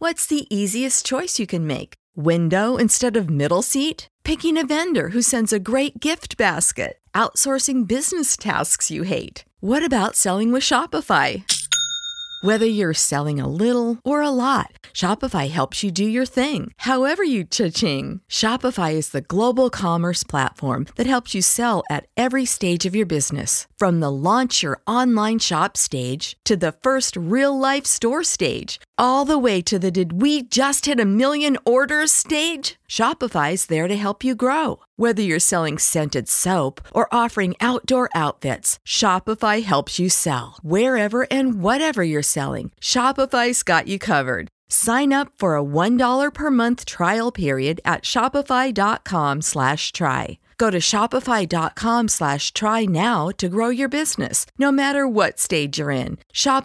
What's the easiest choice you can make? Window instead of middle seat? Picking a vendor who sends a great gift basket? Outsourcing business tasks you hate? What about selling with Shopify? Whether you're selling a little or a lot, Shopify helps you do your thing, however you cha-ching. Shopify is the global commerce platform that helps you sell at every stage of your business. From the launch your online shop stage to the first real-life store stage, all the way to the did we just hit a million orders stage. Shopify's there to help you grow. Whether you're selling scented soap or offering outdoor outfits, Shopify helps you sell. Wherever and whatever you're selling, Shopify's got you covered. Sign up for a $1 per month trial period at shopify.com/try. Go to shopify.com/try now to grow your business, no matter what stage you're in.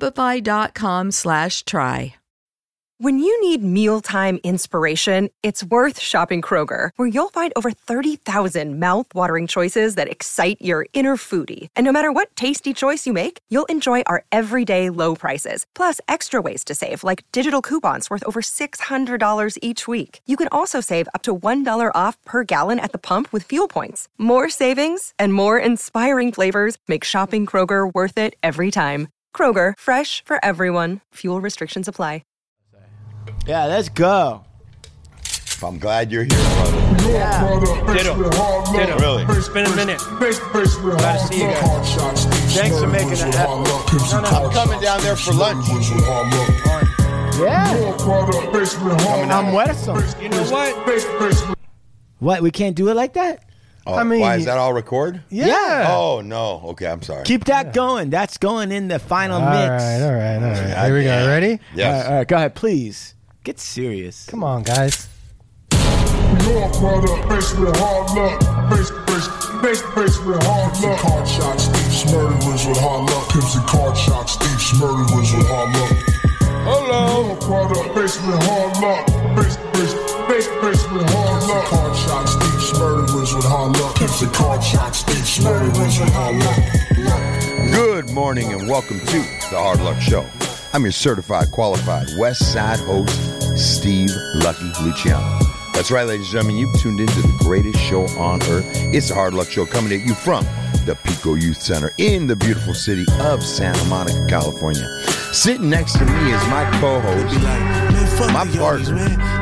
Shopify.com/try. When you need mealtime inspiration, it's worth shopping Kroger, where you'll find over 30,000 mouth-watering choices that excite your inner foodie. And no matter what tasty choice you make, you'll enjoy our everyday low prices, plus extra ways to save, like digital coupons worth over $600 each week. You can also save up to $1 off per gallon at the pump with fuel points. More savings and more inspiring flavors make shopping Kroger worth it every time. Kroger, fresh for everyone. Fuel restrictions apply. Yeah, let's go. I'm glad you're here, brother. Yeah. Ditto. Really? It's been a minute. Glad to see you guys. Thanks for making that happen. I'm coming down there for lunch. Yeah. I'm Wesson. You know what? What? We can't do it like that? Oh, I mean, why is that all record? Yeah. Oh no. Okay, I'm sorry. Keep that going. That's going in the final mix. All right. Here we go. Ready? Yes. All right, go ahead, please. Get serious. Come on, guys. Your product, faced with hard luck. Faced with hard luck. Card shots, thieves, murderers with hard luck. Pimps and card shots, thieves, murderers with hard luck. Hello. Your product, faced with hard luck. Faced with hard luck. Card shots, thieves, murderers with hard luck. Pimps and card shots, thieves, murderers with hard luck. Good morning and welcome to the Hard Luck Show. I'm your certified, qualified West Side host, Steve Lucky Luciano. That's right, ladies and gentlemen, you've tuned into the greatest show on earth. It's the Hard Luck Show coming at you from the Pico Youth Center in the beautiful city of Santa Monica, California. Sitting next to me is my co-host, my partner.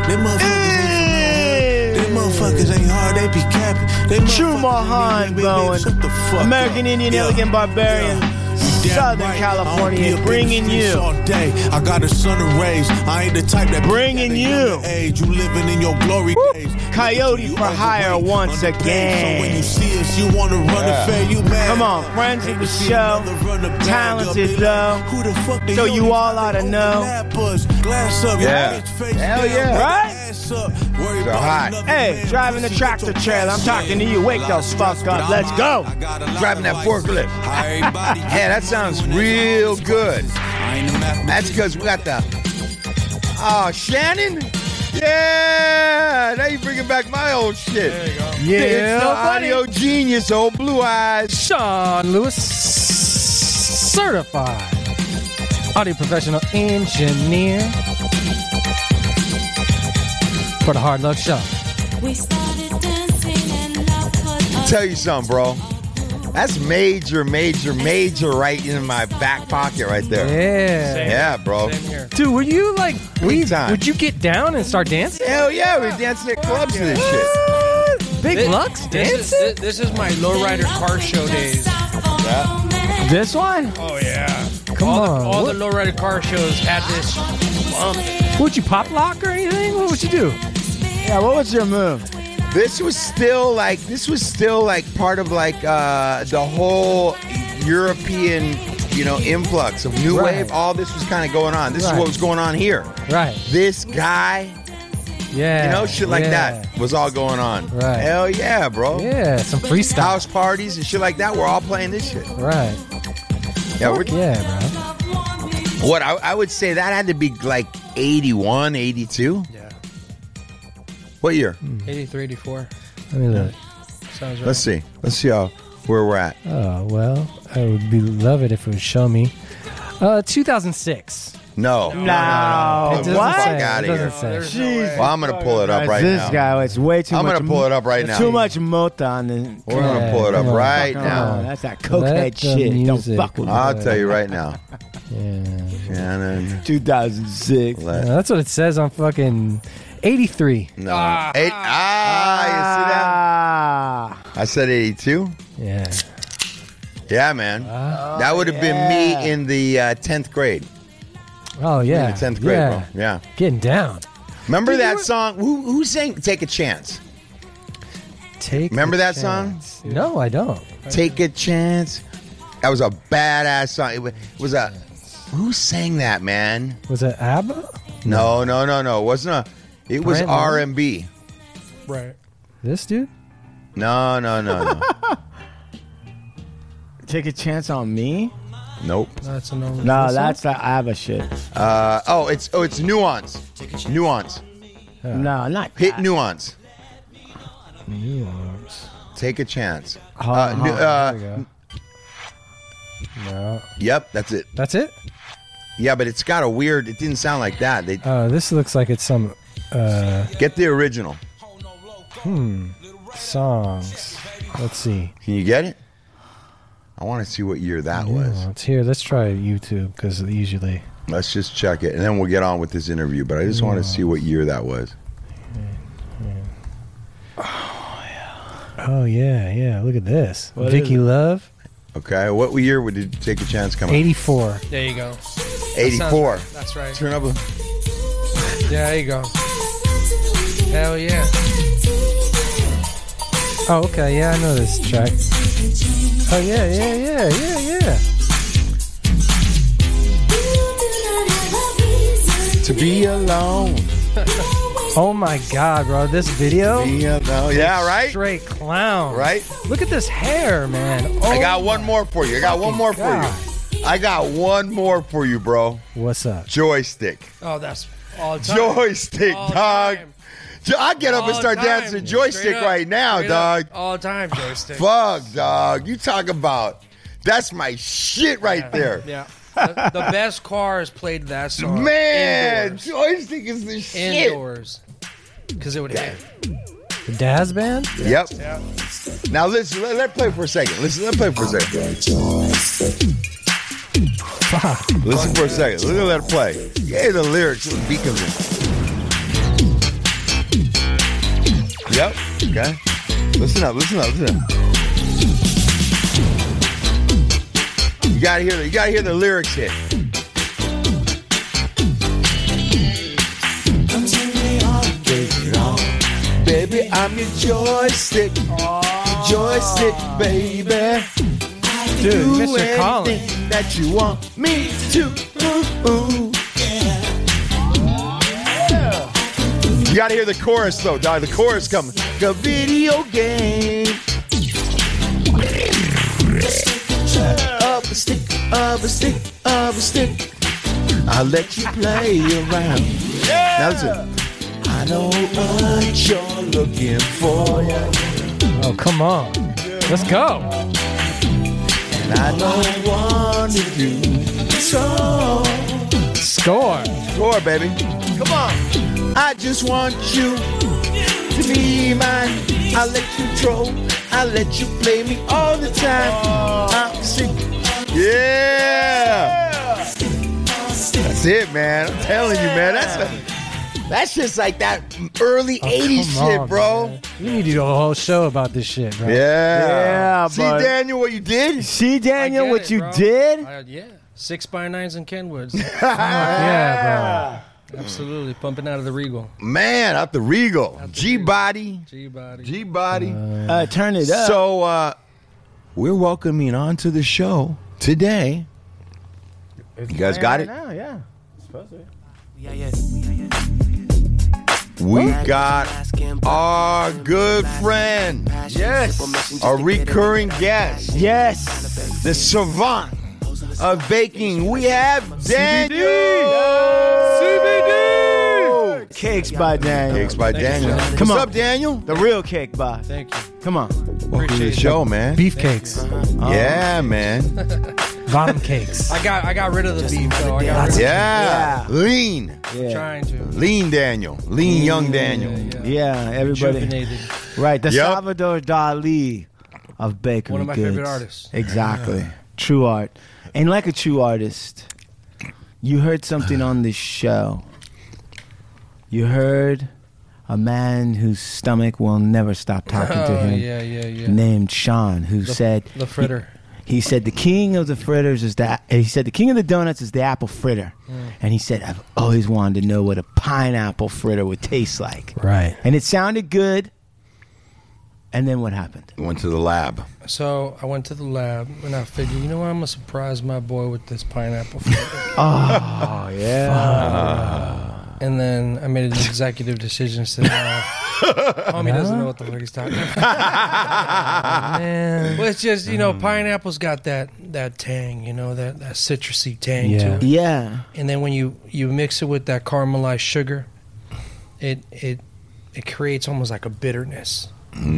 Them motherfuckers ain't hard, they be capping. True Mahan going. American Indian Elegant Barbarian. Southern California, bringing you. I got a son to raise. I ain't the type that bringing you. Age. You living in your glory days. Coyote for hire once again. So when you see us, you want to run the fair. You mad? Come on, friends of the show. Talented though. Who the fuck so you all ought to know. Glass up, yeah. Hell yeah. Right? So hot. Hey, driving the tractor trailer. I'm talking to you. Wake those fuck up. Let's go. Driving that forklift. Yeah, that sounds real good. That's because we got the... Oh, Shannon? Yeah. Now you bringing back my old shit. There you go. Yeah. It's the audio genius, old blue eyes. Sean Lewis, certified audio professional engineer for the Hard Luck Show. Tell you something, bro. That's major right in my back pocket right there. Yeah. Same. Yeah, bro. Same here. Dude, were you like, Big time. would you get down and start dancing? Hell yeah, we're dancing at clubs to this shit. Big Lux dancing? This is my lowrider car show days. Yeah. This one? Oh yeah. Come on. All the lowrider car shows had this bump. Would you pop lock or anything? What would you do? Yeah, what was your move? This was still like part of like the whole European, influx of new Right. wave. All this was kind of going on. This is Right. what was going on here. Right. This guy, Yeah. shit like that was all going on. Right. Hell yeah, bro. Yeah, some freestyle. House parties and shit like that. We're all playing this shit. Right. Yeah, we're, Yeah, bro. what I would say that had to be like 81, 82. Yeah. What year? 83, 84. Let me look. Sounds right. Let's see where we're at. Oh, well, I would love it if it would show me. 2006. No. No. Get the What? fuck out of here. Jesus. Well, I'm going to pull it up right this now. guy, it's way too I'm much. going to pull it up right there's now. Too much mota on the. We're going to pull it up come on. right Come now. on, that's that cokehead shit. music. Don't fuck with me. I'll tell you right now. Yeah. Shannon. 2006. Yeah, that's what it says on fucking 83. No. You see that? Ah. I said 82. Yeah. Yeah, man. That would have been me in the 10th grade. Oh, yeah. In the 10th grade, yeah. bro. Yeah. Getting down. Remember that song? Who sang Take a Chance? Remember that song? No, I don't. Take a Chance. That was a badass song. It was a... Who sang that, man? Was it ABBA? No. It wasn't a... It was Brand R&B. Right. This dude? No. Take a chance on me? Nope. That's a no. No, that's the ABBA shit. It's Nuance. Nuance. No, not Hit that. Nuance. Nuance. Take a Chance. There we go. No. Yep, that's it. That's it? Yeah, but it's got a weird... It didn't sound like that. They This looks like it's some Get the original. songs. Let's see. Can you get it? I want to see what year that was. It's here. Let's try YouTube because usually. Let's just check it, and then we'll get on with this interview. But I just want to see what year that was. Oh yeah. Look at this. What Vicky is it? Love. Okay, what year would it Take a Chance come out? 84. There you go. 84. That's right. Turn up. Yeah, there you go. Hell yeah. Oh, okay. Yeah, I know this track. Oh yeah. To be alone. Oh my God, bro! This video. Be alone. Yeah, right. Straight clown. Right. Look at this hair, man. Oh, I got one more for you. I got one more for you. I got one more for you, bro. What's up? Joystick. Oh, that's all the time. Joystick, All the dog. time. I get up All and start the time. dancing joystick Straight up. right now, Straight dog. up. All the time, joystick. Fuck, dog. You talk about that's my shit right there. Yeah. The best cars played that song. Man, Indoors. joystick is the shit. Indoors. Because it would hit. The Daz Band. Yep. Now listen, let play for a second. Let's play for a second. Fuck. Listen for a second. Let it play. Yeah, the lyrics, the beat comes in. Yep. Okay. Listen up. You gotta hear the lyrics hit. Baby, I'm your joystick. Joystick, baby. Dude, Mr. Do Collins. anything that you want me to. You gotta hear the chorus though, dog. The chorus coming. The video game. Of a stick. I'll let you play around. Now listen. I know what you're looking for. Oh, come on. Let's go. And I don't want to do so. Score. Score, baby. Come on. I just want you to be mine. I'll let you control. I'll let you play me all the time. I'm sick. Yeah. That's it, man. I'm telling you, man. That's just like that early 80s Come shit, on, bro. man. We need to do a whole show about this shit, bro. Yeah, See, but- Daniel, what you did? See, Daniel, I get what it, you bro. did? Yeah. 6x9s in Kenwoods. Yeah, Absolutely. Pumping out of the Regal. Man, out the Regal. G-Body. G-Body. G-Body. Turn it up. So, we're welcoming onto the show today. You guys got it? Now, yeah. We got our good friend, Yes. a recurring guest, Yes. the savant of baking. We have Daniel. CBD. Cakes by Daniel. Cakes by Daniel. Come What's on. up, Daniel? The real cake boss. Thank you. Come on. Welcome to the show, man. Beefcakes. Yeah, man. Bottom cakes. I got rid of the beef though. I got rid of Yeah. Lean. trying to. Lean Daniel. Lean young Daniel. Yeah, everybody. Rejuvenated. Right, the Yep. Salvador Dali of bakery One of my goods. favorite artists. Exactly. True art. And like a true artist, you heard something on this show. You heard a man whose stomach will never stop talking to him, Yeah. named Sean, who said the fritter. He said the king of the fritters is that. He said the king of the donuts is the apple fritter, and he said I've always wanted to know what a pineapple fritter would taste like. Right. And it sounded good. And then what happened? Went to the lab. So I went to the lab and I figured, you know what, I'm gonna surprise my boy with this pineapple fritter. Oh yeah. And then I made an executive decision. Said, homie doesn't know what the fuck he's talking about. Man. Well, it's just, pineapple's got that tang, that citrusy tang to it. Yeah. And then when you mix it with that caramelized sugar, it creates almost like a bitterness.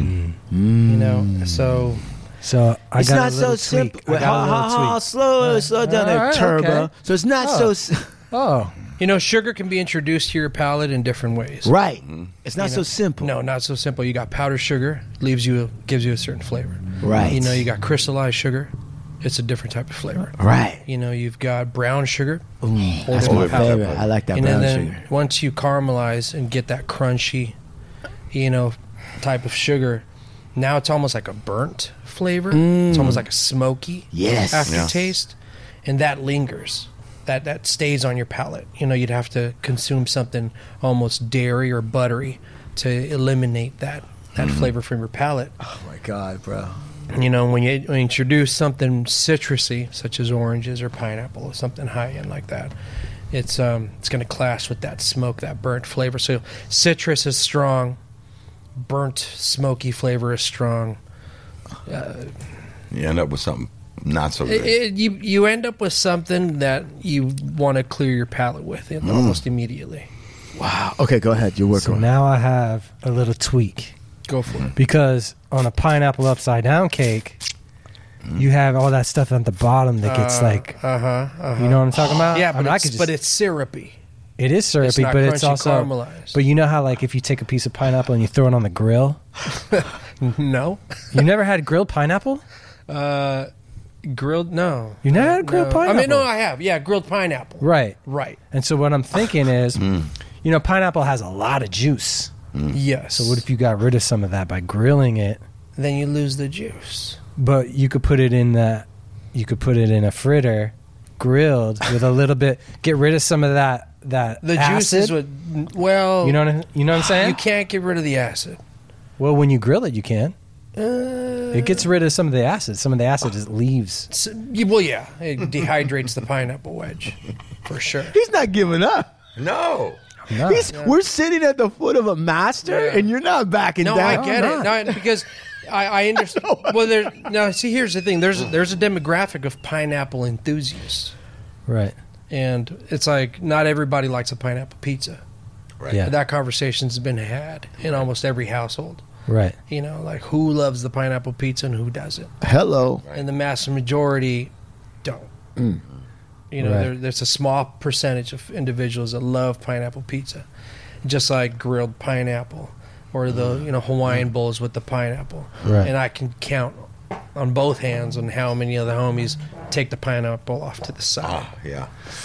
So I It's got not a little so tweak. simple. I got a little tweak. Slow down there, All right, Turbo. okay. So it's not Oh. sugar can be introduced to your palate in different ways. right. It's not so simple. No, not so simple. You got powdered sugar, gives you a certain flavor. Right. You got crystallized sugar, it's a different type of flavor. Right. You've got brown sugar. That's different my palate. favorite. I like that And brown then sugar. once you caramelize and get that crunchy, type of sugar, now it's almost like a burnt flavor. It's almost like a smoky Yes. aftertaste, and that lingers. That stays on your palate. You'd have to consume something almost dairy or buttery to eliminate that flavor from your palate. Oh my God, bro. When you introduce something citrusy, such as oranges or pineapple or something high end like that, it's going to clash with that smoke, that burnt flavor. So citrus is strong, burnt smoky flavor is strong. You end up with something not so good. You end up with something that you want to clear your palate with almost immediately. Wow. Okay, go ahead. You're working. So now I have a little tweak. Go for it. Because on a pineapple upside down cake, you have all that stuff at the bottom that gets like, you know what I'm talking about? Yeah, I mean, but it's syrupy. it is syrupy, it's not but it's crunchy also caramelized. But you know how like if you take a piece of pineapple and you throw it on the grill, No. you never had grilled pineapple? Grilled? No. You never had grilled pineapple? I mean, no, I have. Yeah, grilled pineapple. Right. Right. And so what I'm thinking is, pineapple has a lot of juice. Yes. So what if you got rid of some of that by grilling it? Then you lose the juice. But you could put it in a fritter, grilled with a little bit. Get rid of some of that The acid. juice is what. Well, You know what I'm saying? you can't get rid of the acid. Well, when you grill it, you can. It gets rid of some of the acid. Some of the acid just leaves. It dehydrates the pineapple wedge, for sure. He's not giving up. No. No. We're sitting at the foot of a master, Yeah. and you're not backing No, down. I get it. No, because I understand. Well, see, here's the thing. There's a demographic of pineapple enthusiasts, Right. and it's like not everybody likes a pineapple pizza. Right. Yeah. That conversation's been had in almost every household. Right. Like who loves the pineapple pizza and who doesn't. Hello. And the mass majority don't. Right. There's a small percentage of individuals that love pineapple pizza, just like grilled pineapple or the Hawaiian bowls with the pineapple. Right. And I can count on both hands on how many of the homies take the pineapple off to the side. Yeah.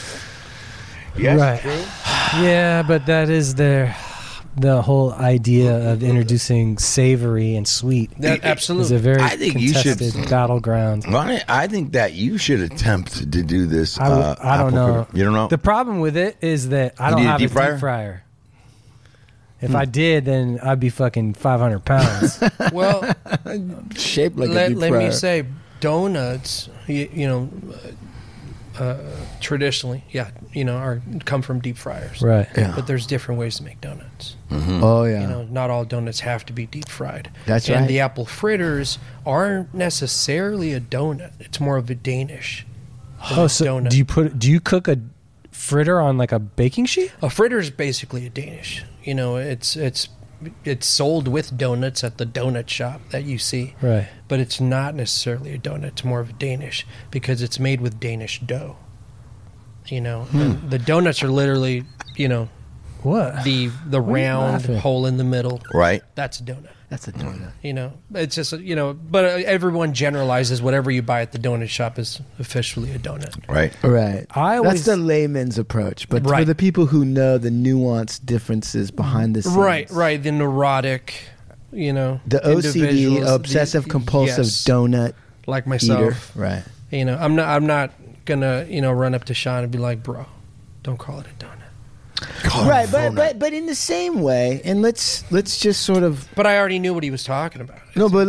Yes, Right. true. Yeah, but that is the whole idea of introducing savory and sweet. That is absolutely. a very I think you should- contested battleground. Well, I think that you should attempt to do this. I don't apple know. fritter. You don't know? The problem with it is that I You don't need a have deep a fryer? deep fryer. If I did, then I'd be fucking 500 pounds. Well, Shaped like a let deep me fryer. say, donuts, traditionally, come from deep fryers. Right. Yeah. But there's different ways to make donuts. Oh yeah. Not all donuts have to be deep fried. That's and right. the apple fritters aren't necessarily a donut. It's more of a Danish. Oh, so donut. do you cook a fritter on like a baking sheet? A fritter is basically a Danish. It's sold with donuts at the donut shop that you see. Right. but it's not necessarily a donut. It's more of a Danish because it's made with Danish dough. You know, and the donuts are literally, you know, What? the round laughing? hole in the middle. Right. That's a donut. That's a donut. You know, it's just, you know, but everyone generalizes whatever you buy at the donut shop is officially a donut. Right. Right. I always- That's the layman's approach. But for Right. the people who know the nuanced differences behind the scenes. Right. The neurotic, you know, The OCD, individuals, obsessive compulsive yes, donut like eater. myself. Right. You know, I'm not gonna, you know, run up to Sean and be like, bro, don't call it a donut. Right, but in the same way, and let's just sort of But I already knew what he was talking about. no, but You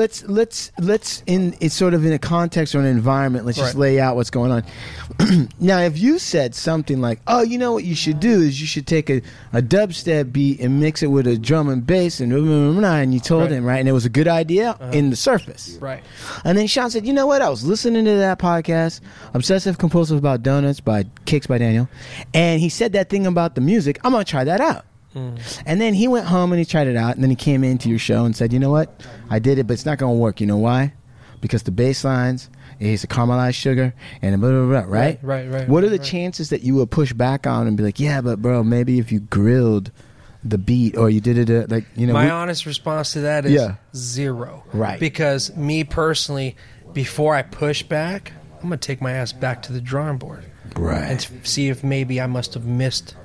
let's in it's sort of in a context or an environment. Let's just Right. lay out what's going on. Now, if you said something like, "Oh, you know what you should do is you should take a dubstep beat and mix it with a drum and bass," and you told Right. him right, and it was a good idea in the surface, Right. And then Sean said, "You know what? I was listening to that podcast, Obsessive Compulsive About Donuts by Kicks by Daniel, and he said that thing about the music. I'm gonna try that out." And then he went home and he tried it out, and then he came into your show and said, "You know what? I did it, but it's not gonna work. You know why? Because the bass lines is a caramelized sugar and blah, blah, blah, right? Right. What are the chances that you would push back on and be like, yeah, but bro, maybe if you grilled the beat or you did it like, you know, My honest response to that is Yeah. 0. Right. Because me personally, before I push back, I'm going to take my ass back to the drawing board. Right. And see if maybe I must have missed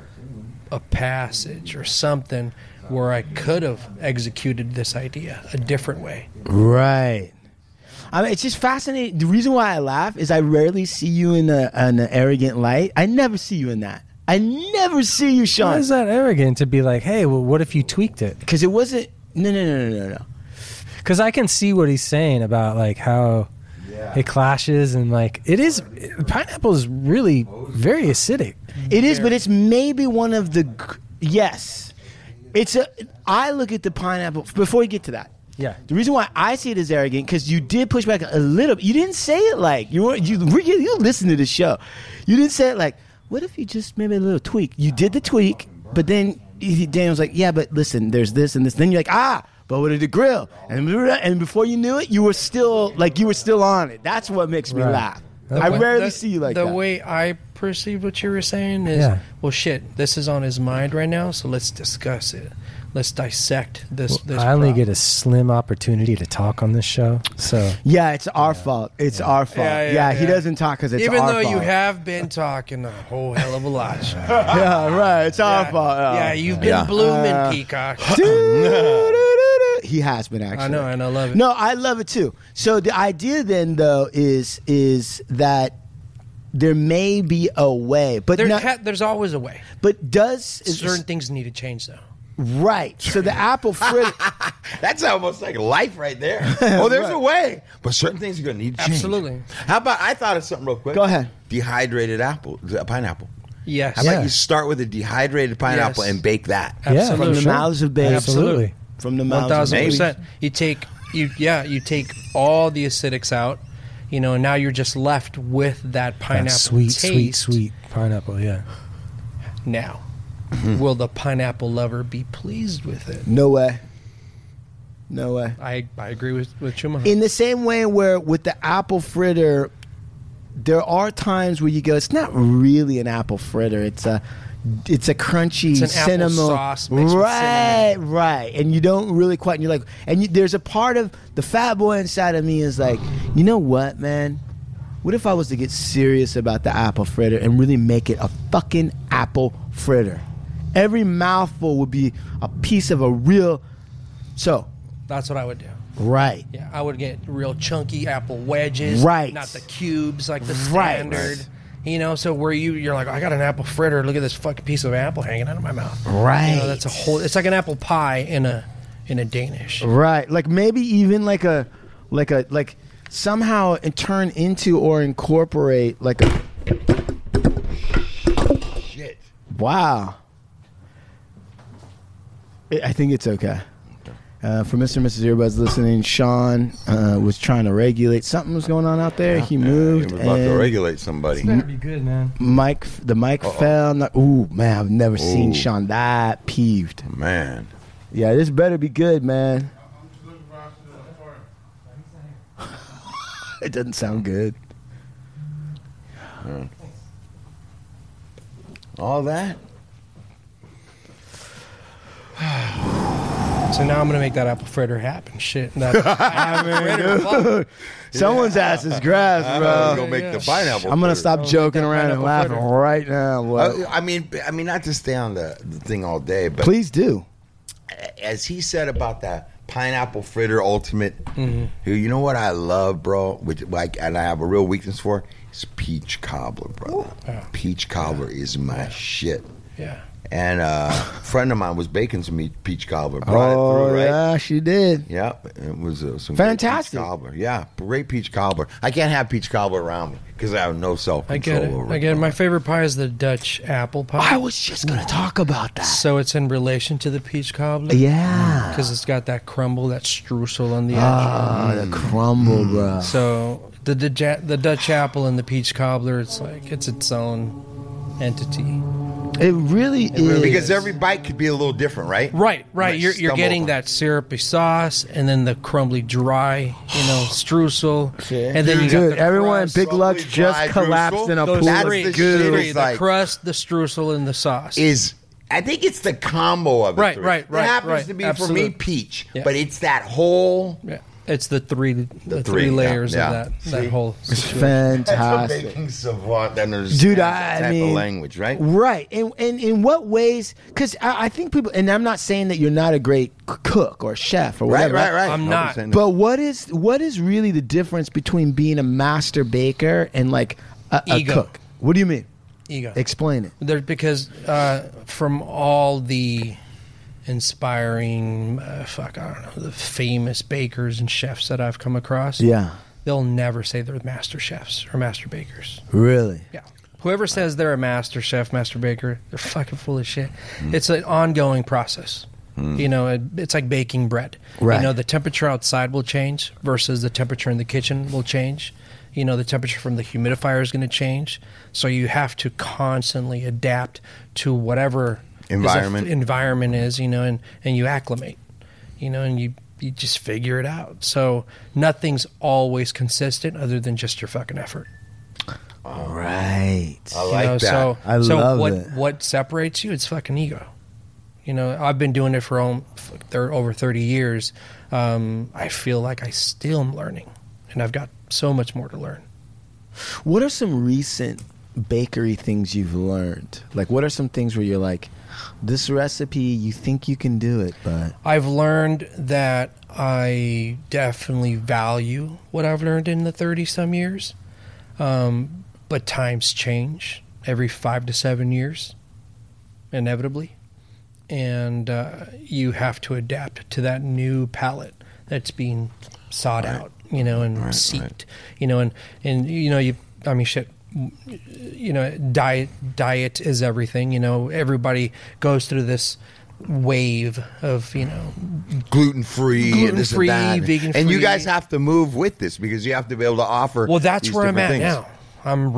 a passage or something where I could have executed this idea a different way. Right. I mean, it's just fascinating. The reason why I laugh is I rarely see you in an arrogant light. I never see you in that. I never see you, Why Sean. is that arrogant to be like, hey, well, what if you tweaked it? Because it wasn't. No. Because I can see what he's saying about like how it clashes and like it is. Pineapple is really very acidic. It is, but it's maybe one of the. Yes. It's a. I look at the pineapple. Before you get to that. Yeah. The reason why I see it as arrogant because you did push back a little. You didn't say it like you listen to the show. You didn't say it like, what if you just maybe a little tweak? You did the tweak, but then Daniel's like, yeah, but listen, there's this and this. Then you're like, but what did the grill? And before you knew it, you were still on it. That's what makes me Right. laugh. I rarely The- see you like the that. way I perceived what you were saying is, Yeah. well, shit, this is on his mind right now, so let's discuss it. Let's dissect this. This I only problem. get a slim opportunity to talk on this show, so Yeah, it's our fault. It's our fault. Yeah, He doesn't talk because it's Even our though fault. you have been talking a whole hell of a lot. Sean. Yeah, right. It's our Yeah. fault. Yeah, you've been Yeah. blooming, Peacock. He has been actually. I know, and I love it. No, I love it too. So the idea then, though, is that there may be a way, but There's always a way. but does Certain things need to change, though. right? So the apple fritter. That's almost like life right there. Oh, there's a way. But certain things are going to need to change. Absolutely. How about, I thought of something real quick. Go ahead. Dehydrated pineapple. Yes. How about you start with a dehydrated pineapple Yes. and bake that? Yeah, From the sure. mouths of babes. Absolutely. From the mouths of babes. 1,000%. You take all the acidics out, you know, and now you're just left with that pineapple That sweet, taste. sweet pineapple. Yeah. Now, will the pineapple lover be pleased with it? No way. No way. I agree with Schumacher. In the same way where with the apple fritter, there are times where you go, it's not really an apple fritter. It's a crunchy It's an apple cinnamon sauce mixed with cinnamon. right, and you don't really quite. And you're like, there's a part of the fat boy inside of me is like, you know what, man? What if I was to get serious about the apple fritter and really make it a fucking apple fritter? Every mouthful would be a piece of a real. So That's what I would do. right. Yeah, I would get real chunky apple wedges, Right. Not the cubes like the Right. standard. You know, so where you're like, I got an apple fritter. Look at this fucking piece of apple hanging out of my mouth. Right. You know, that's a whole. It's like an apple pie in a Danish. Right, like maybe even like somehow turn into or incorporate like a. Shit. Wow. I think it's okay. For Mr. and Mrs. Earbuds listening, Sean was trying to regulate. Something was going on out there. He moved. He was about to and regulate somebody. Better be good, man. the mic fell. Ooh, man, I've never seen Ooh. Sean that peeved. Man. Yeah, this better be good, man. It doesn't sound good. All that. So now I'm gonna make that apple fritter happen. Shit. That, Someone's ass is grass, I'm bro. gonna make the pineapple. I'm gonna fritter. stop joking that around and pineapple laughing fritter. right now. What? I mean, not to stay on the thing all day, but Please do. as he said about that pineapple fritter ultimate, Mm-hmm. you know what I love, bro? Which and I have a real weakness for is peach cobbler, brother. Yeah. Peach cobbler is my shit. yeah. And a friend of mine was baking some peach cobbler. Brought it Oh, through, right? yeah, she did. Yeah, it was some Fantastic. great peach cobbler. Yeah, great peach cobbler. I can't have peach cobbler around me because I have no self I control get it. over I get it. My favorite pie is the Dutch apple pie. I was just gonna talk about that. So it's in relation to the peach cobbler. Yeah. Because it's got that crumble, that streusel on the edge. Ah, the crumble, bro. So the Dutch apple and the peach cobbler, it's like it's its own entity. It really is. Because every bite could be a little different, right? Right. Might You're stumble getting over. that syrupy sauce, and then the crumbly dry, streusel, and then you got Dude, the everyone, crust. Big Lux Crumbly just dry collapsed drizzle. in a Those pool That's three, the of shit. goo. It's the like- crust, the streusel, and the sauce. I think it's the combo of the Right, three. right, It right, happens right. to be Absolutely. for me peach, Yeah. but it's that whole. Yeah. It's the three three, layers yeah. of that See? whole It's situation. fantastic. Baking savant that understands Dude, that I type mean, of language, right? Right. And in what ways? Because I think people, and I'm not saying that you're not a great cook or chef or whatever. Right. I'm No, not. saying that. But what is really the difference between being a master baker and like a Ego. cook? What do you mean? Ego. Explain it. Because from all the inspiring, I don't know, the famous bakers and chefs that I've come across, Yeah. they'll never say they're master chefs or master bakers. Really? Yeah. Whoever says they're a master chef, master baker, they're fucking full of shit. Hmm. It's an ongoing process. It's like baking bread. Right. The temperature outside will change versus the temperature in the kitchen will change. The temperature from the humidifier is going to change. So you have to constantly adapt to whatever environment is, and you acclimate, and you just figure it out. So nothing's always consistent other than just your fucking effort. All right. I like that. So love what it. what separates you? It's fucking ego. I've been doing it for over 30 years. I feel like I still am learning, and I've got so much more to learn. What are some recent bakery things you've learned? Like, what are some things where you're like, this recipe, you think you can do it, but... I've learned that I definitely value what I've learned in the 30-some years, but times change every 5 to 7 years, inevitably. And you have to adapt to that new palette that's being sought out, and seeked, diet is everything, everybody goes through this wave of, Gluten-free and this and Gluten-free, that. vegan-free. And you guys have to move with this because you have to be able to offer. Well, that's these where I'm at different things. now. I'm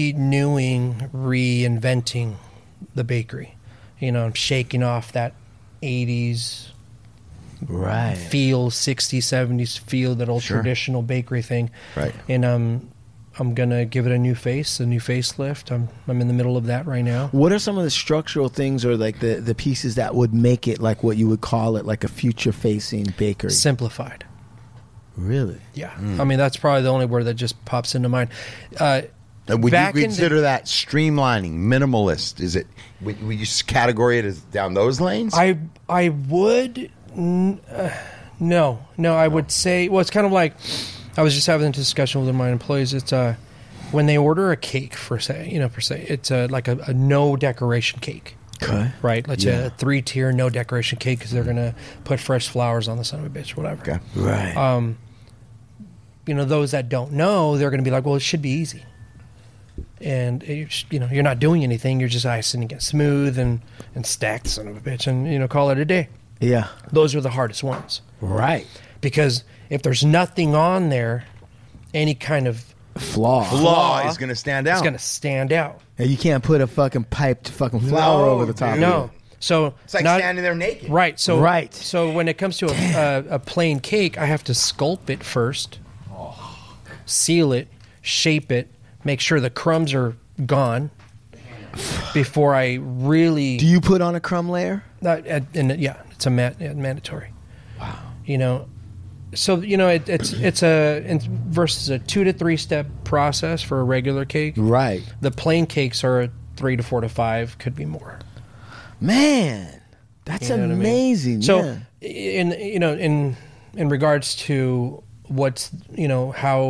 reinventing the bakery. I'm shaking off that 80s Right. feel, 60s, 70s feel, that old traditional bakery thing. Right. And I'm going to give it a new face, a new facelift. I'm in the middle of that right now. What are some of the structural things or like the pieces that would make it like what you would call it like a future-facing bakery? Simplified. Really? Yeah. I mean, that's probably the only word that just pops into mind. Would you Back in the- consider that streamlining, minimalist? Is it? Would you category it as down those lanes? I would no. I would say, well, it's kind of like, I was just having a discussion with one of my employees. It's when they order a cake per se, it's like a no decoration cake. Okay. Right, let's say a 3-tier no decoration cake because they're gonna put fresh flowers on the son of a bitch, whatever. Okay. Right. Those that don't know, they're gonna be like, well, it should be easy. And you're not doing anything. You're just icing it, get smooth and stacked, son of a bitch, and call it a day. Yeah. Those are the hardest ones. Right. Because if there's nothing on there, any kind of Flaw is going to stand out. it's going to stand out. And you can't put a fucking piped fucking flower No, over the top dude. of No. it. So It's like standing there naked. Right. So Right. So when it comes to a plain cake, I have to sculpt it first. seal it, shape it, make sure the crumbs are gone before I really. Do you put on a crumb layer? It's a mandatory. Wow. You know, so you know it's versus a 2 to 3 step process for a regular cake. Right. The plain cakes are a 3 to 4 to 5, could be more. Man, that's amazing. I mean? So, in regards to what's how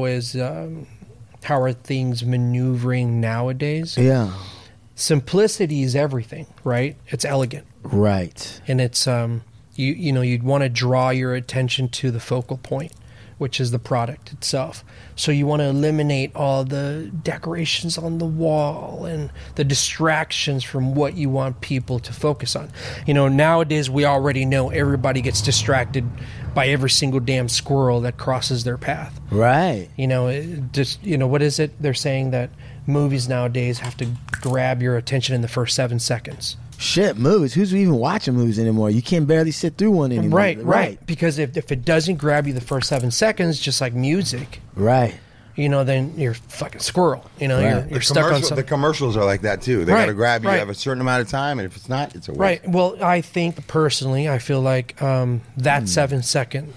are things maneuvering nowadays? Yeah. Simplicity is everything, right? It's elegant, right? And it's you'd want to draw your attention to the focal point, which is the product itself. So you want to eliminate all the decorations on the wall and the distractions from what you want people to focus on. You know, nowadays we already know everybody gets distracted by every single damn squirrel that crosses their path. Right. You know, what is it? They're saying that movies nowadays have to grab your attention in the first 7 seconds. Shit, movies. Who's even watching movies anymore? You can't barely sit through one anymore. Right. Because if it doesn't grab you the first 7 seconds, just like music, right? You know, then you're fucking squirrel. You know, you're stuck on something. The commercials are like that too. They got to grab you. You have a certain amount of time, and if it's not, it's a waste. Right. Well, I think personally, I feel like that 7-second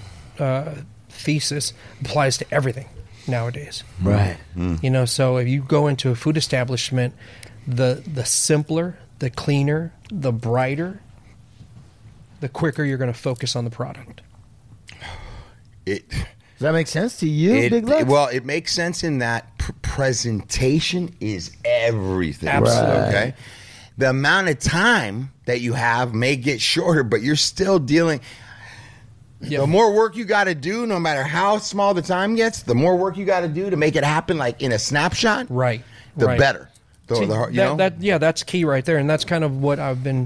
thesis applies to everything nowadays. Right. You know, so if you go into a food establishment, the simpler, the cleaner, the brighter, the quicker you're going to focus on the product. Does that make sense to you, Big Lux? Well, it makes sense in that presentation is everything. Absolutely. Right. Okay. The amount of time that you have may get shorter, but you're still dealing. Yep. The more work you got to do, no matter how small the time gets, the more work you got to do to make it happen, like in a snapshot. Right. The better. See, that's key right there, and that's kind of what I've been.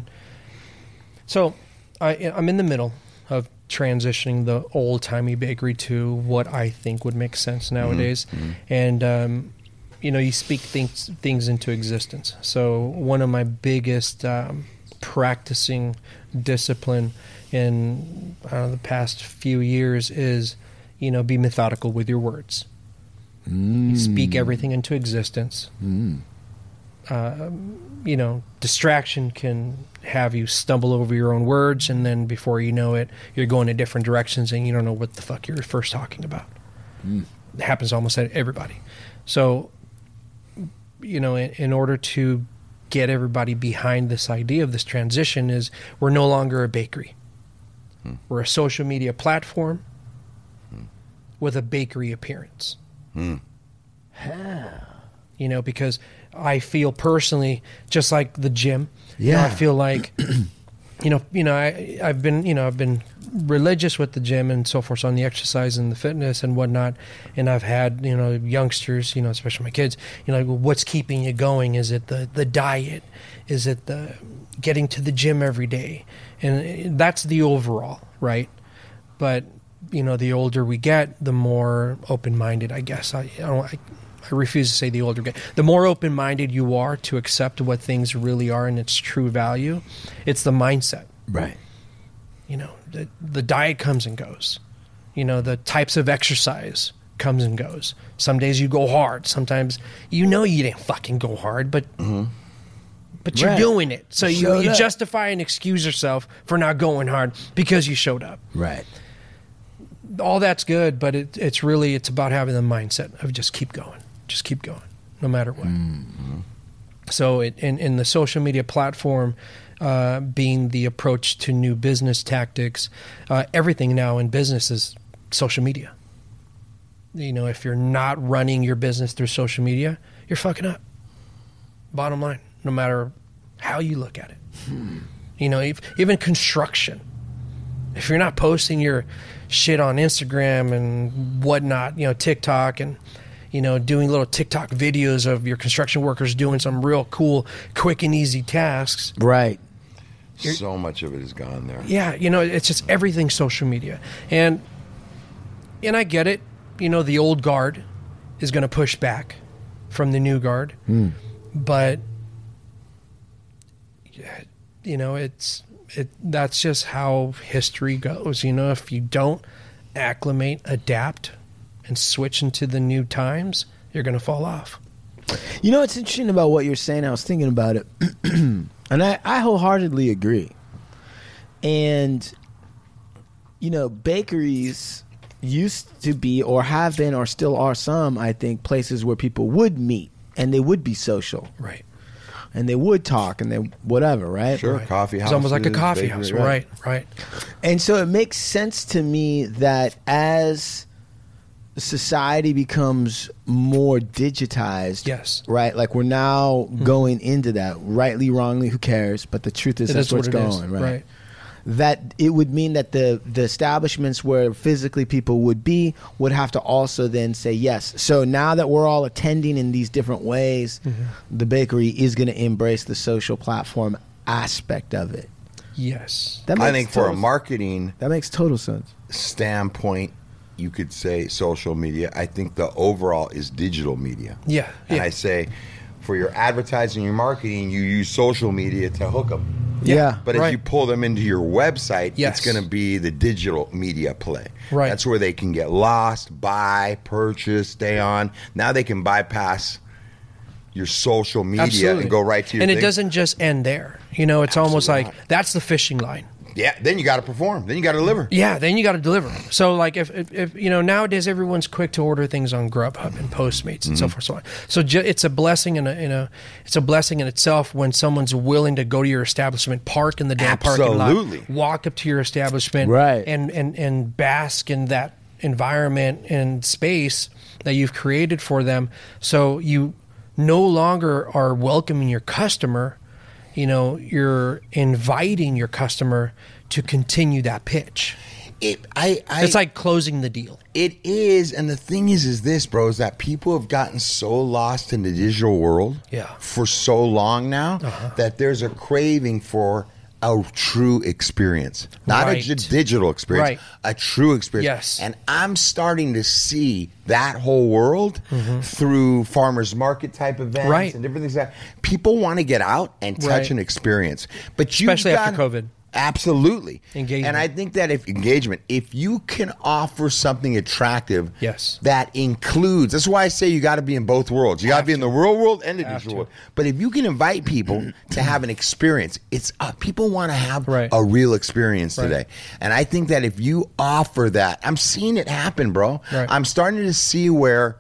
So, I'm in the middle of transitioning the old-timey bakery to what I think would make sense nowadays, and you speak things into existence. So, one of my biggest practicing discipline in the past few years is, be methodical with your words. You speak everything into existence. Distraction can have you stumble over your own words, and then before you know it, you're going in different directions and you don't know what the fuck you were first talking about. It happens almost to everybody. So, in order to get everybody behind this idea of this transition is we're no longer a bakery. We're a social media platform with a bakery appearance. Because I feel personally, just like the gym, I feel like, I've been religious with the gym and so forth, so on the exercise and the fitness and whatnot, and I've had, youngsters, especially my kids, what's keeping you going? Is it the diet? Is it the getting to the gym every day? And that's the overall, right? But, the older we get, the more open-minded, I guess. I refuse to say the older get. The more open-minded you are to accept what things really are and its true value, it's the mindset. Right. The diet comes and goes. The types of exercise comes and goes. Some days you go hard. Sometimes you didn't fucking go hard, but you're doing it. So you justify and excuse yourself for not going hard because you showed up. Right. All that's good, but it's about having the mindset of just keep going. Just keep going, no matter what. So in the social media platform, being the approach to new business tactics, everything now in business is social media. If you're not running your business through social media, you're fucking up. Bottom line, no matter how you look at it. Even construction. If you're not posting your shit on Instagram and whatnot, TikTok and, doing little TikTok videos of your construction workers doing some real cool, quick and easy tasks. Right. So much of it is gone there. Yeah. It's just everything social media. And I get it. The old guard is going to push back from the new guard. But, that's just how history goes. If you don't acclimate, adapt, and switch into the new times, you're going to fall off. You know what's interesting about what you're saying? I was thinking about it, and I wholeheartedly agree. And, you know, bakeries used to be or have been or still are some, I think, places where people would meet and they would be social. Right. And they would talk and they whatever, right? Sure, Right. coffee house. It's almost like a coffee house. Right. And so it makes sense to me that as society becomes more digitized, Yes. right? Like we're now going into that, rightly, wrongly, who cares? But the truth is It that's is what's what it is. going, right? Right. That it would mean that the establishments where physically people would be would have to also then say yes. So now that we're all attending in these different ways, the bakery is going to embrace the social platform aspect of it. Yes. That I makes think for a total- marketing that makes total sense. standpoint, you could say social media. I think the overall is digital media. Yeah. And yeah. I say for your advertising, your marketing, you use social media to hook them. Yeah. But as Right. you pull them into your website, Yes. it's going to be the digital media play. Right. That's where they can get lost, buy, purchase, stay on. Now they can bypass your social media Absolutely. and go right to your And thing. it doesn't just end there. You know, it's almost Absolutely like not. that's the fishing line. Yeah, then you got to perform. Then you got to deliver. Yeah, then you got to deliver. So, like, if you know, nowadays everyone's quick to order things on Grubhub and Postmates and so forth, so on. So it's a blessing it's a blessing in itself when someone's willing to go to your establishment, park in the damn parking Absolutely. lot, walk up to your establishment, Right. and bask in that environment and space that you've created for them. So you no longer are welcoming your customer. You know, you're inviting your customer to continue that pitch. It's like closing the deal. It is, and the thing is this, bro, is that people have gotten so lost in the digital world for so long now that there's a craving for a true experience. Not Right. a just digital experience, Right. a true experience. Yes. And I'm starting to see that whole world through farmers market type events Right. and different things like that. People want to get out and touch Right. an experience. But you Especially after COVID. Absolutely. Engagement. And I think that if you can offer something attractive Yes. that includes, that's why I say you got to be in both worlds. You got to be in the real world and the Have digital to. world. But if you can invite people to have an experience, it's people want to have Right. a real experience Right. today. And I think that if you offer that, I'm seeing it happen, bro. Right. I'm starting to see where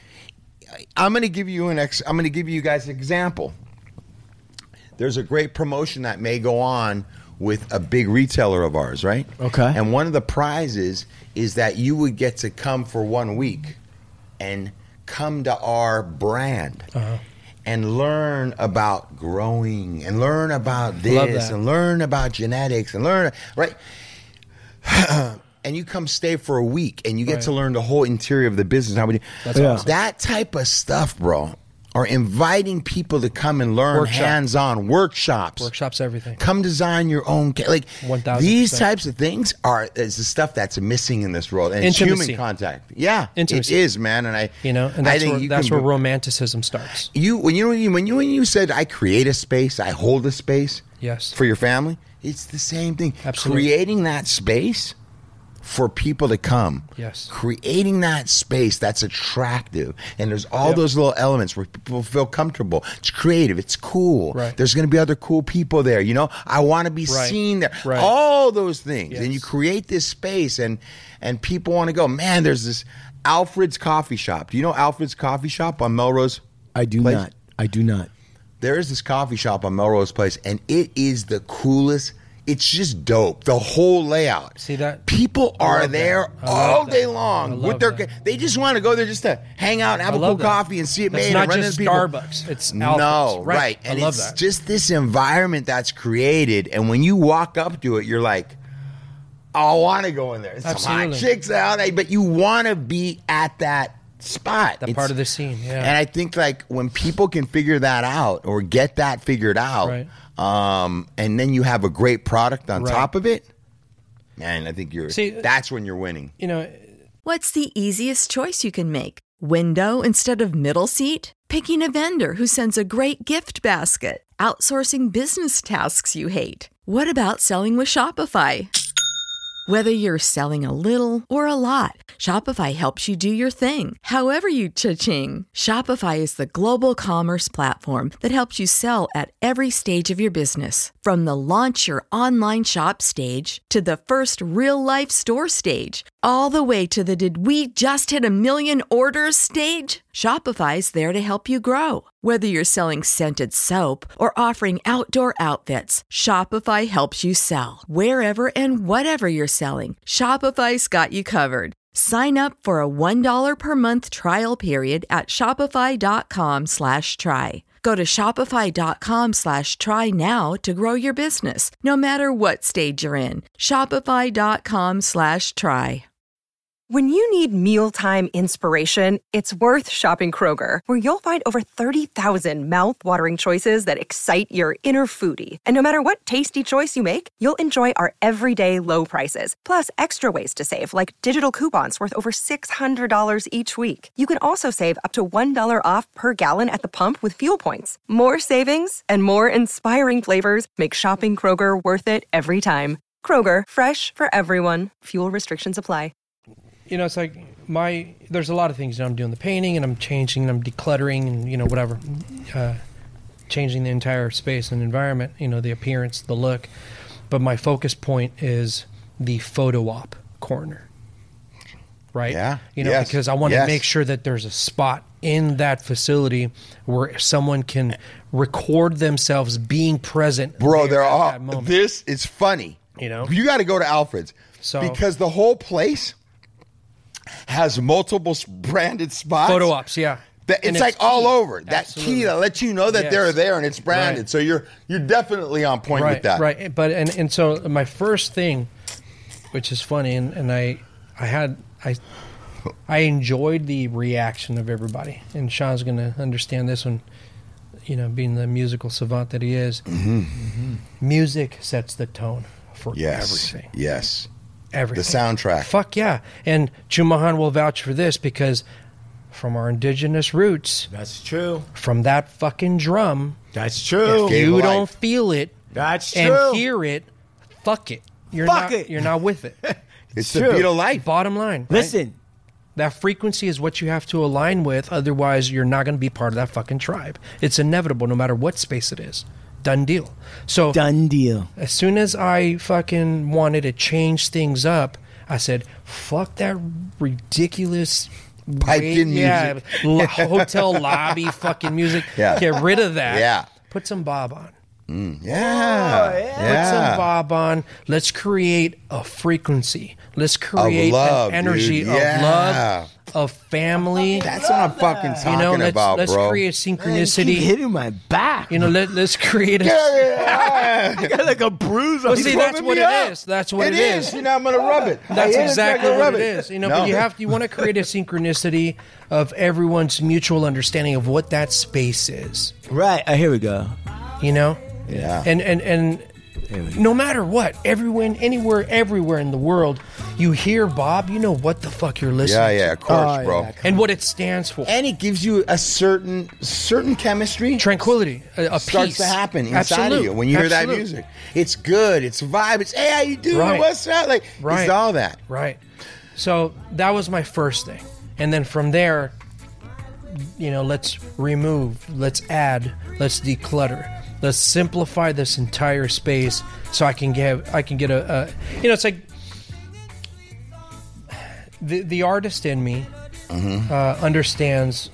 I'm going to give you I'm going to give you guys an example. There's a great promotion that may go on with a big retailer of ours, right? Okay. And one of the prizes is that you would get to come for 1 week and come to our brand and learn about growing and learn about Love this that. and learn about genetics and learn, right? And you come stay for a week and you get Right. to learn the whole interior of the business. How we do. That's awesome. That type of stuff, bro, are inviting people to come and learn Workshop. hands-on workshops. Workshops, everything. Come design your own like 1000%. these types of things is the stuff that's missing in this world, and it's Intimacy. human contact. Yeah, Intimacy. it is, man. And And I that's think where, where romanticism starts. when you said I create a space, I hold a space. Yes. For your family, it's the same thing. Absolutely. Creating that space for people to come. Yes. Creating that space that's attractive. And there's all those little elements where people feel comfortable. It's creative. It's cool. Right. There's going to be other cool people there. You know, I want to be Right. seen there. Right. All those things. Yes. And you create this space and people want to go, man, there's this Alfred's Coffee Shop. Do you know Alfred's Coffee Shop on Melrose? I do Place? not. I do not. There is this coffee shop on Melrose Place, and it is the coolest. It's just dope. The whole layout. See that? People I are love there that. I love all that. day I long love with their. that. They just want to go there just to hang out and have I a cool love that. coffee and see it That's made. not and run just into people. Starbucks. It's no, Alfred's. right. I And love it's that. just this environment that's created, and when you walk up to it, you're like, I want to go in there. Some hot Absolutely. chicks out, but you want to be at that spot. That part of the scene, yeah. And I think like when people can figure that out or get that figured out, Right. And then you have a great product on Right. top of it, man, I think See, that's when you're winning. You know, What's the easiest choice you can make? Window instead of middle seat? Picking a vendor who sends a great gift basket? Outsourcing business tasks you hate? What about selling with Shopify? Whether you're selling a little or a lot, Shopify helps you do your thing, however you cha-ching. Shopify is the global commerce platform that helps you sell at every stage of your business. From the launch your online shop stage to the first real-life store stage, all the way to the did we just hit a million orders stage. Shopify's there to help you grow. Whether you're selling scented soap or offering outdoor outfits, Shopify helps you sell. Wherever and whatever you're selling, Shopify's got you covered. Sign up for a $1 per month trial period at shopify.com/try. Go to shopify.com/try now to grow your business, no matter what stage you're in. Shopify.com/try. When you need mealtime inspiration, it's worth shopping Kroger, where you'll find over 30,000 mouth-watering choices that excite your inner foodie. And no matter what tasty choice you make, you'll enjoy our everyday low prices, plus extra ways to save, like digital coupons worth over $600 each week. You can also save up to $1 off per gallon at the pump with fuel points. More savings and more inspiring flavors make shopping Kroger worth it every time. Kroger, fresh for everyone. Fuel restrictions apply. You know, it's like there's a lot of things. You know, I'm doing the painting and I'm changing and I'm decluttering and, you know, whatever. Changing the entire space and environment, you know, the appearance, the look. But my focus point is the photo op corner. Right? Yeah. You know, because I want to make sure that there's a spot in that facility where someone can record themselves being present. Bro, they're all, that moment. this is funny. You know? You got to go to Alfred's. Because the whole place has multiple branded spots. Photo ops, yeah. It's like all over. That Absolutely. key to let you know that they're there and it's branded. Right. So you're definitely on point with that. Right. But and so my first thing, which is funny, and I enjoyed the reaction of everybody. And Sean's gonna understand this one, you know, being the musical savant that he is. Mm-hmm. Mm-hmm. Music sets the tone for everything. Yes. Everything. The soundtrack. Fuck yeah. And Chumahan will vouch for this because from our indigenous roots. That's true. From that fucking drum. That's true. If you don't feel it. That's true. And hear it, fuck it. You're not with it. It's the beat of life. Bottom line. Listen. Right? That frequency is what you have to align with. Otherwise, you're not going to be part of that fucking tribe. It's inevitable no matter what space it is. Done deal. So done deal. As soon as I fucking wanted to change things up, I said, fuck that ridiculous piped-in music. Hotel lobby fucking music. Yeah. Get rid of that. Yeah. Put some Bob on. Yeah. Put some Bob on. Let's create a frequency. Let's create love, an energy dude. of love, of family. That's what I'm fucking talking about, let's bro. Create synchronicity. Keep hitting my back. You know, let's create a... I got like a bruise on well, see, that's what it is. That's what it is. You know, I'm going to rub it. That's exactly what it is. You know, but you want to create a synchronicity of everyone's mutual understanding of what that space is. Right. Here we go. You know? Yeah. And no matter what, everyone, anywhere, everywhere in the world, you hear Bob, you know what the fuck you're listening to. Yeah, of course, bro. Yeah, and what it stands for. And it gives you a certain chemistry. Tranquility. A starts peace. to happen inside of you when you hear that music. It's good. It's a vibe. It's, hey, how you doing? Right. What's that? Like, it's all that. Right. So that was my first thing. And then from there, you know, let's remove, let's add, let's declutter. Let's simplify this entire space so I can get a you know, it's like the artist in me understands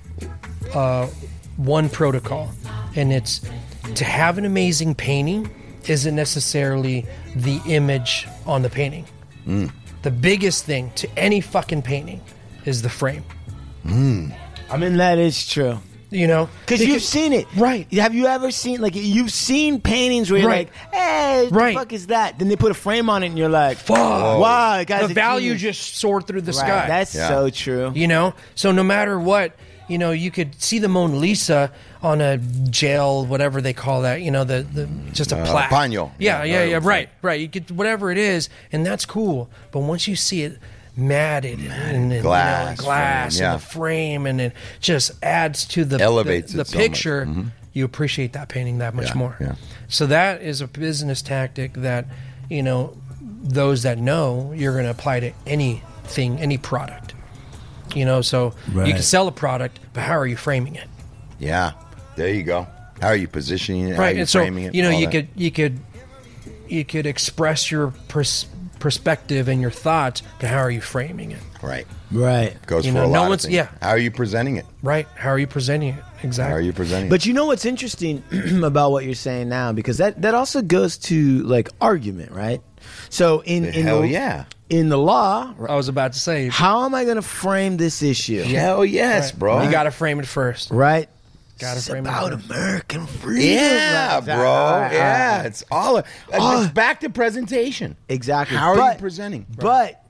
one protocol, and it's to have an amazing painting isn't necessarily the image on the painting. The biggest thing to any fucking painting is the frame. I mean, that is true. You know, because you've seen it, right? Have you ever seen you've seen paintings where you're like, "Hey, what the fuck is that?" Then they put a frame on it, and you're like, "Fuck, wow!" The value just soared through the sky. That's so true. You know, so no matter what, you know, you could see the Mona Lisa on a gel, whatever they call that. You know, the just a plaque. Paño. Yeah. Right. You could whatever it is, and that's cool. But once you see it matted and glass and the frame, and it just adds to the elevates the picture. So you appreciate that painting that much more. Yeah. So that is a business tactic that, you know, those that know, you're going to apply to anything, any product. You know, so you can sell a product, but how are you framing it? Yeah, there you go. How are you positioning it? How Right, are you and so framing it? you know, All you could express your perspective and your thoughts, but how are you framing it? Right. Right. Goes You for know, a no lot one's- of things. yeah. How are you presenting it? Right? How are you presenting it? Exactly. How are you presenting it? But you know what's interesting about what you're saying now, because that also goes to like argument, right? So in Hell yeah. in the law, I was about to say, how am I going to frame this issue? Hell yes, bro. you got to frame it first. Right? Got to It's frame about it first. American freedom. Yeah, Right, bro. right, Yeah, right. it's all. It's back to presentation. Exactly. How are you But- presenting? But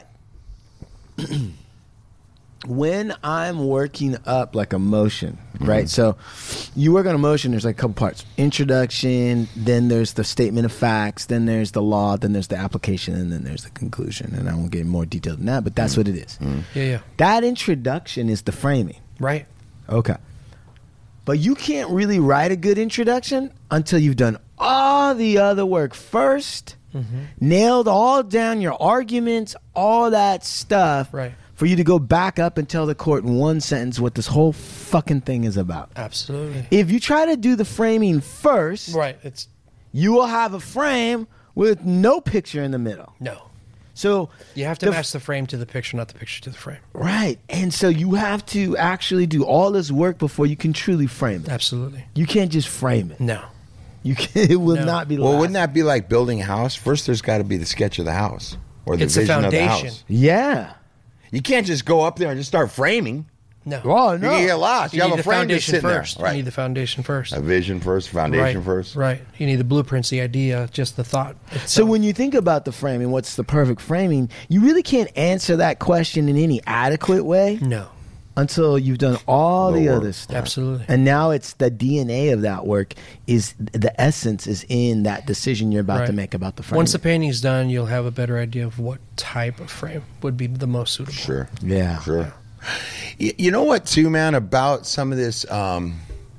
when I'm working up like a motion, right? So you work on a motion, there's like a couple parts. Introduction, then there's the statement of facts, then there's the law, then there's the application, and then there's the conclusion. And I won't get more detailed than that, but that's what it is. Yeah. That introduction is the framing. Right. Okay. But you can't really write a good introduction until you've done all the other work first, nailed all down your arguments, all that stuff, Right. for you to go back up and tell the court in one sentence what this whole fucking thing is about. Absolutely. If you try to do the framing first, Right. It's you will have a frame with no picture in the middle. no. So You have to match the frame to the picture, not the picture to the frame. right. And so you have to actually do all this work before you can truly frame it. Absolutely. You can't just frame it. No. You can, it will No. not be. Well, lasting. wouldn't that be like building a house? First, there's got to be the sketch of the house or the It's the vision of the foundation. house. Yeah. You can't just go up there and just start framing. No. Oh You no. can get lost. You, need have the a frame just foundation sitting first. there. Right. You need the foundation first. A vision first, foundation right. first. Right. You need the blueprints, the idea, just the thought. So itself. when you think about the framing, what's the perfect framing? You really can't answer that question in any adequate way No. until you've done all the work. other stuff. Absolutely. And now it's the DNA of that work is the essence is in that decision you're about to Right. make about the framing. Once the painting's done, you'll have a better idea of what type of frame would be the most suitable. Sure. Yeah. Sure. You know what, too, man, about some of this, and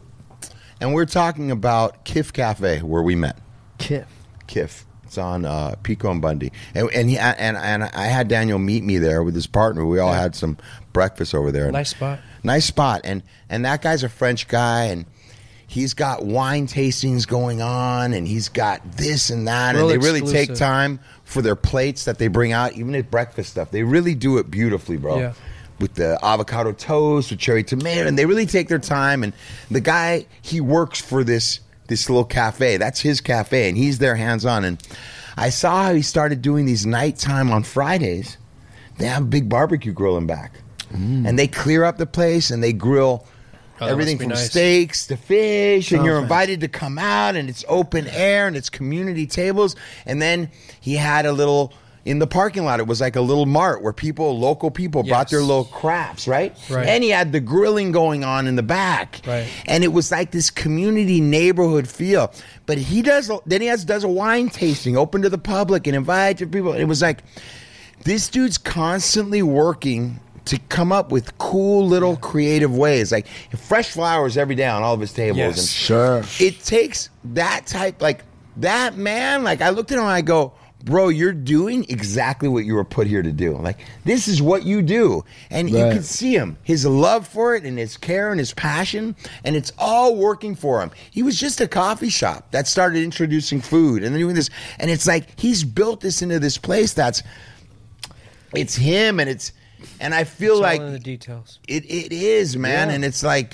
we're talking about Kif Cafe, where we met. Kif. Kif. It's on Pico and Bundy, and I had Daniel meet me there with his partner. We all had some breakfast over there. Nice spot. Nice spot, and that guy's a French guy, and he's got wine tastings going on, and he's got this and that, Real and they really take exclusive. time for their plates that they bring out, even at breakfast stuff. They really do it beautifully, bro. Yeah. With the avocado toast, with cherry tomato, and they really take their time. And the guy, he works for this little cafe. That's his cafe, and he's there hands-on. And I saw how he started doing these nighttime on Fridays. They have a big barbecue grill in back. And they clear up the place, and they grill Oh, that everything must be from nice. steaks to fish, and you're Okay. invited to come out, and it's open air, and it's community tables. And then he had a little... In the parking lot, it was like a little mart where local people brought Yes. their little crafts, right? Right. And he had the grilling going on in the back. Right. And it was like this community neighborhood feel. But he does a wine tasting open to the public and invites people. It was like, this dude's constantly working to come up with cool little creative ways. Like fresh flowers every day on all of his tables. Yes. And Sure. it takes that type, like that man, like I looked at him and I go, bro, you're doing exactly what you were put here to do. Like, this is what you do. And you Right. can see him, his love for it and his care and his passion, and it's all working for him. He was just a coffee shop that started introducing food and then doing this. And it's like, he's built this into this place it's him, and I feel It's like all in the details. it is, man. Yeah. And it's like,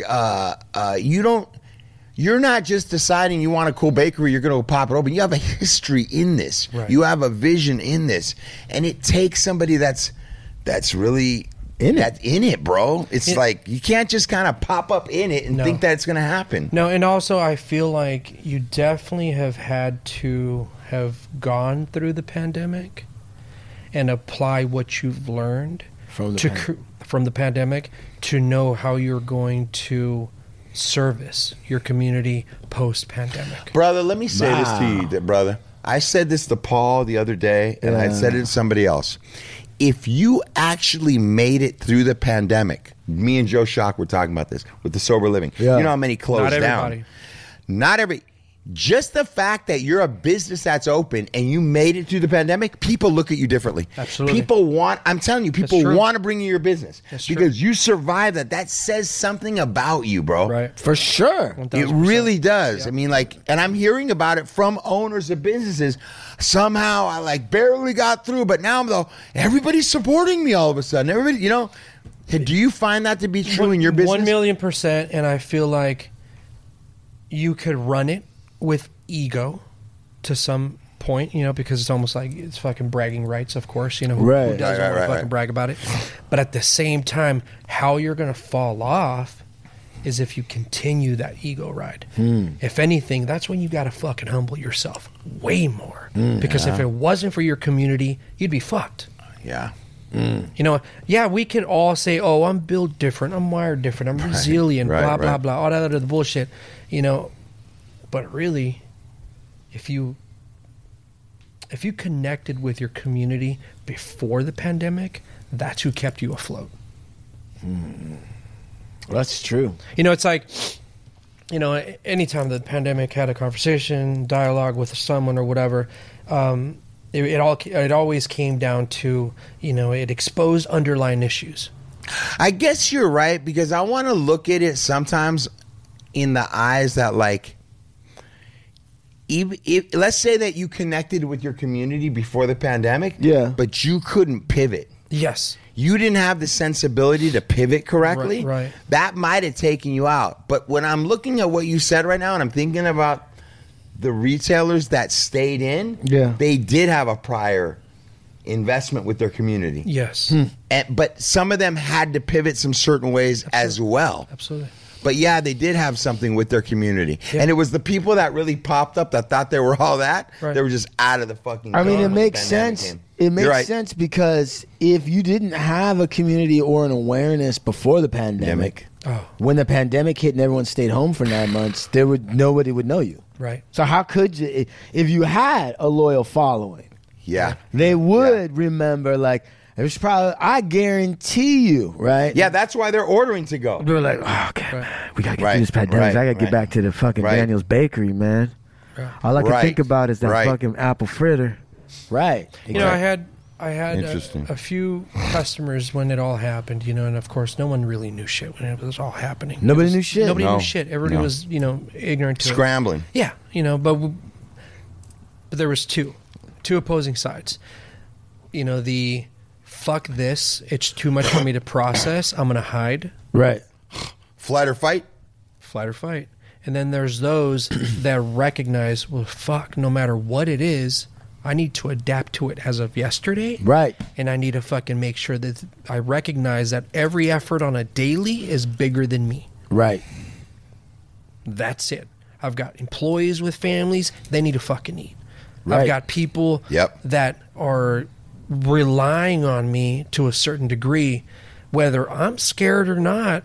you're not just deciding you want a cool bakery, you're going to pop it open. You have a history in this. Right. You have a vision in this. And it takes somebody that's really In it. that's in it, bro. It's It- like you can't just kind of pop up in it and No. think that it's going to happen. No, and also I feel like you definitely have had to have gone through the pandemic and apply what you've learned From the from the pandemic to know how you're going to service your community post-pandemic. Brother, let me say this to Wow. you, brother. I said this to Paul the other day, and I said it to somebody else. If you actually made it through the pandemic, me and Joe Schock were talking about this with the sober living. Yeah. You know how many closed Not down? everybody. Not every. just the fact that you're a business that's open and you made it through the pandemic, people look at you differently. Absolutely. I'm telling you, people want to bring you your business because you survived that. That says something about you, bro. Right. For sure. 1000%. It really does. Yeah. I mean, like, and I'm hearing about it from owners of businesses. Somehow I like barely got through, but now everybody's supporting me all of a sudden. Everybody, you know, do you find that to be true in your business? 1,000,000%. And I feel like you could run it with ego to some point, you know, because it's almost like it's fucking bragging rights, of course, you know, who doesn't want to fucking brag about it. But at the same time, how you're going to fall off is if you continue that ego ride. If anything, that's when you got to fucking humble yourself way more. Because if it wasn't for your community, you'd be fucked. Yeah. You know, yeah, we can all say, oh, I'm built different, I'm wired different, I'm resilient, blah, blah, blah, all that other bullshit, you know. But really, if you connected with your community before the pandemic, that's who kept you afloat. That's true. You know, it's like, you know, anytime the pandemic had a conversation, dialogue with someone or whatever, it always came down to, you know, it exposed underlying issues. I guess you're right, because I want to look at it sometimes in the eyes that, like, if let's say that you connected with your community before the pandemic, but you couldn't pivot. Yes. You didn't have the sensibility to pivot correctly. Right. That might have taken you out. But when I'm looking at what you said right now, and I'm thinking about the retailers that stayed in, they did have a prior investment with their community. Yes. But some of them had to pivot some certain ways as well. Absolutely. But yeah, they did have something with their community. Yeah. And it was the people that really popped up that thought they were all that. Right. They were just out of the fucking I mean, it makes sense. It makes sense because if you didn't have a community or an awareness before the pandemic, when the pandemic hit and everyone stayed home for 9 months, nobody would know you. Right. So how could you, if you had a loyal following, they would remember, like, there's probably, I guarantee you, right? Yeah, that's why they're ordering to go. They're like, oh, okay, man, we got to get through this pandemic. I got to get back to the fucking Daniel's Bakery, man. All I can think about is that fucking apple fritter. Right. You know, I had a few customers when it all happened, you know, and of course no one really knew shit when it was all happening. Nobody knew shit. Nobody knew shit. Everybody was, you know, ignorant to scrambling. it. Yeah, you know, but there was two opposing sides. You know, the fuck this, it's too much for me to process, I'm going to hide. Right. Flight or fight? Flight or fight. And then there's those that recognize, well, fuck, no matter what it is, I need to adapt to it as of yesterday. Right. And I need to fucking make sure that I recognize that every effort on a daily is bigger than me. Right. That's it. I've got employees with families, they need to fucking eat. Right. I've got people that are relying on me to a certain degree, whether I'm scared or not.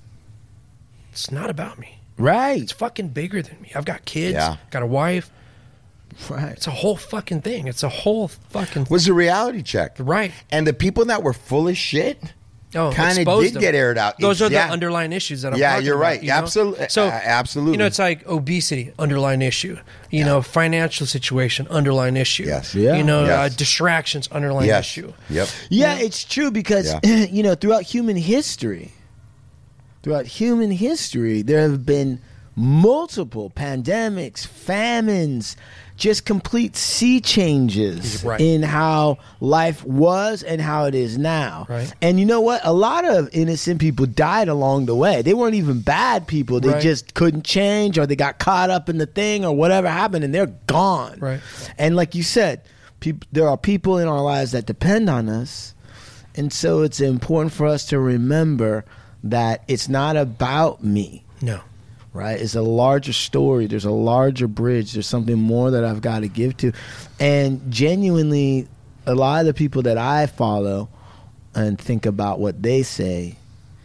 It's not about me. Right. It's fucking bigger than me. I've got kids, got a wife. Right. It's a whole fucking thing. It's a whole fucking thing. Was a reality check. Right. And the people that were full of shit kind of did get aired out. Those are the underlying issues that I'm talking about. Yeah, you're right. You know? Absolutely. So, absolutely. You know, it's like obesity, underlying issue. You know, financial situation, underlying issue. Yes. Yeah. You know, distractions, underlying issue. Yep. Yeah, it's true because, you know, throughout human history, there have been multiple pandemics, famines, just complete sea changes in how life was and how it is now. Right. And you know what? A lot of innocent people died along the way. They weren't even bad people. They just couldn't change, or they got caught up in the thing, or whatever happened, and they're gone. Right. And like you said, there are people in our lives that depend on us. And so it's important for us to remember that it's not about me. No. Right? It's a larger story. There's a larger bridge. There's something more that I've got to give to. And genuinely, a lot of the people that I follow and think about what they say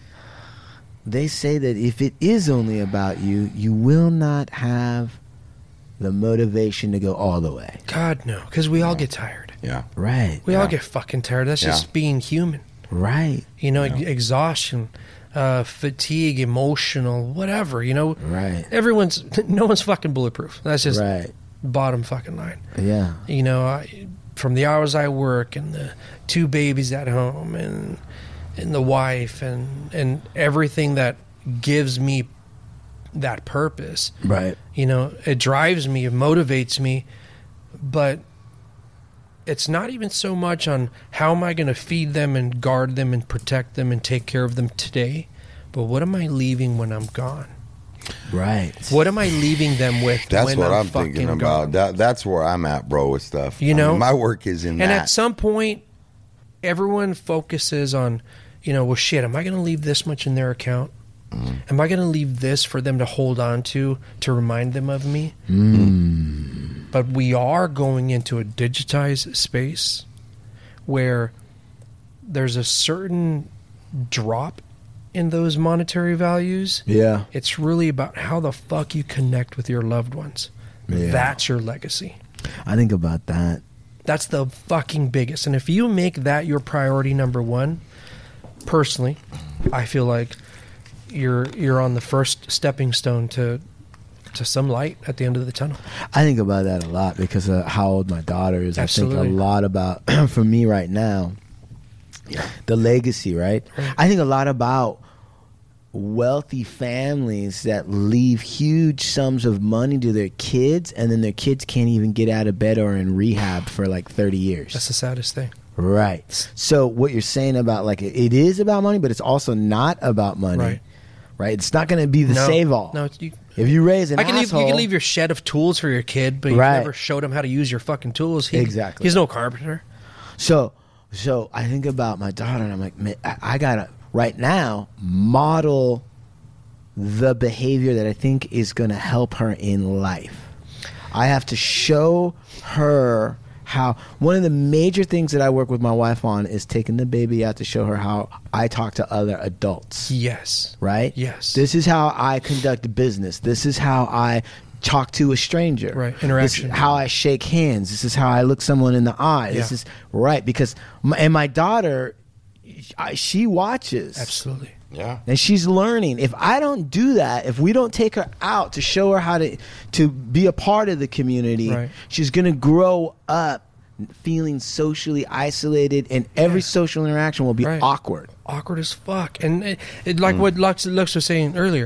that if it is only about you, you will not have the motivation to go all the way. God, no. Because we all get tired. Yeah. Right. We all get fucking tired. That's just being human. Right. You know, exhaustion. fatigue, emotional, whatever, you know. Right. No one's fucking bulletproof. That's just Right. bottom fucking line. Yeah. You know, from the hours I work and the 2 babies at home and the wife and everything that gives me that purpose. Right. You know, it drives me, it motivates me, but it's not even so much on how am I going to feed them and guard them and protect them and take care of them today, but what am I leaving when I'm gone? Right. What am I leaving them with? That's when what I'm fucking thinking about. gone? That's where I'm at, bro, with stuff. You know? I mean, my work is in And that. at some point, everyone focuses on, you know, well, shit, am I going to leave this much in their account? Am I going to leave this for them to hold on to remind them of me? But we are going into a digitized space where there's a certain drop in those monetary values. Yeah. It's really about how the fuck you connect with your loved ones. Yeah. That's your legacy. I think about that. That's the fucking biggest. And if you make that your priority number one, personally, I feel like you're on the first stepping stone to some light at the end of the tunnel. I think about that a lot because of how old my daughter is. Absolutely. I think a lot about, for me right now, the legacy, right? I think a lot about wealthy families that leave huge sums of money to their kids, and then their kids can't even get out of bed or in rehab for like 30 years. That's the saddest thing. Right. So what you're saying about, like, it is about money, but it's also not about money. Right? It's not going to be the save-all. No, if you raise an you asshole... can leave your shed of tools for your kid, but you never showed him how to use your fucking tools. Exactly. He's no carpenter. So I think about my daughter, and I'm like, man, I got to, right now, model the behavior that I think is going to help her in life. I have to show her how... One of the major things that I work with my wife on is taking the baby out to show her how I talk to other adults. Yes. Right? Yes. This is how I conduct business. This is how I talk to a stranger. Right. Interaction. This is how I shake hands. This is how I look someone in the eye. This is right, because my daughter, she watches. Absolutely. Yeah. And she's learning. If I don't do that, if we don't take her out to show her how to be a part of the community, she's going to grow up feeling socially isolated, and every social interaction will be awkward. Awkward as fuck. And it like what Lux was saying earlier,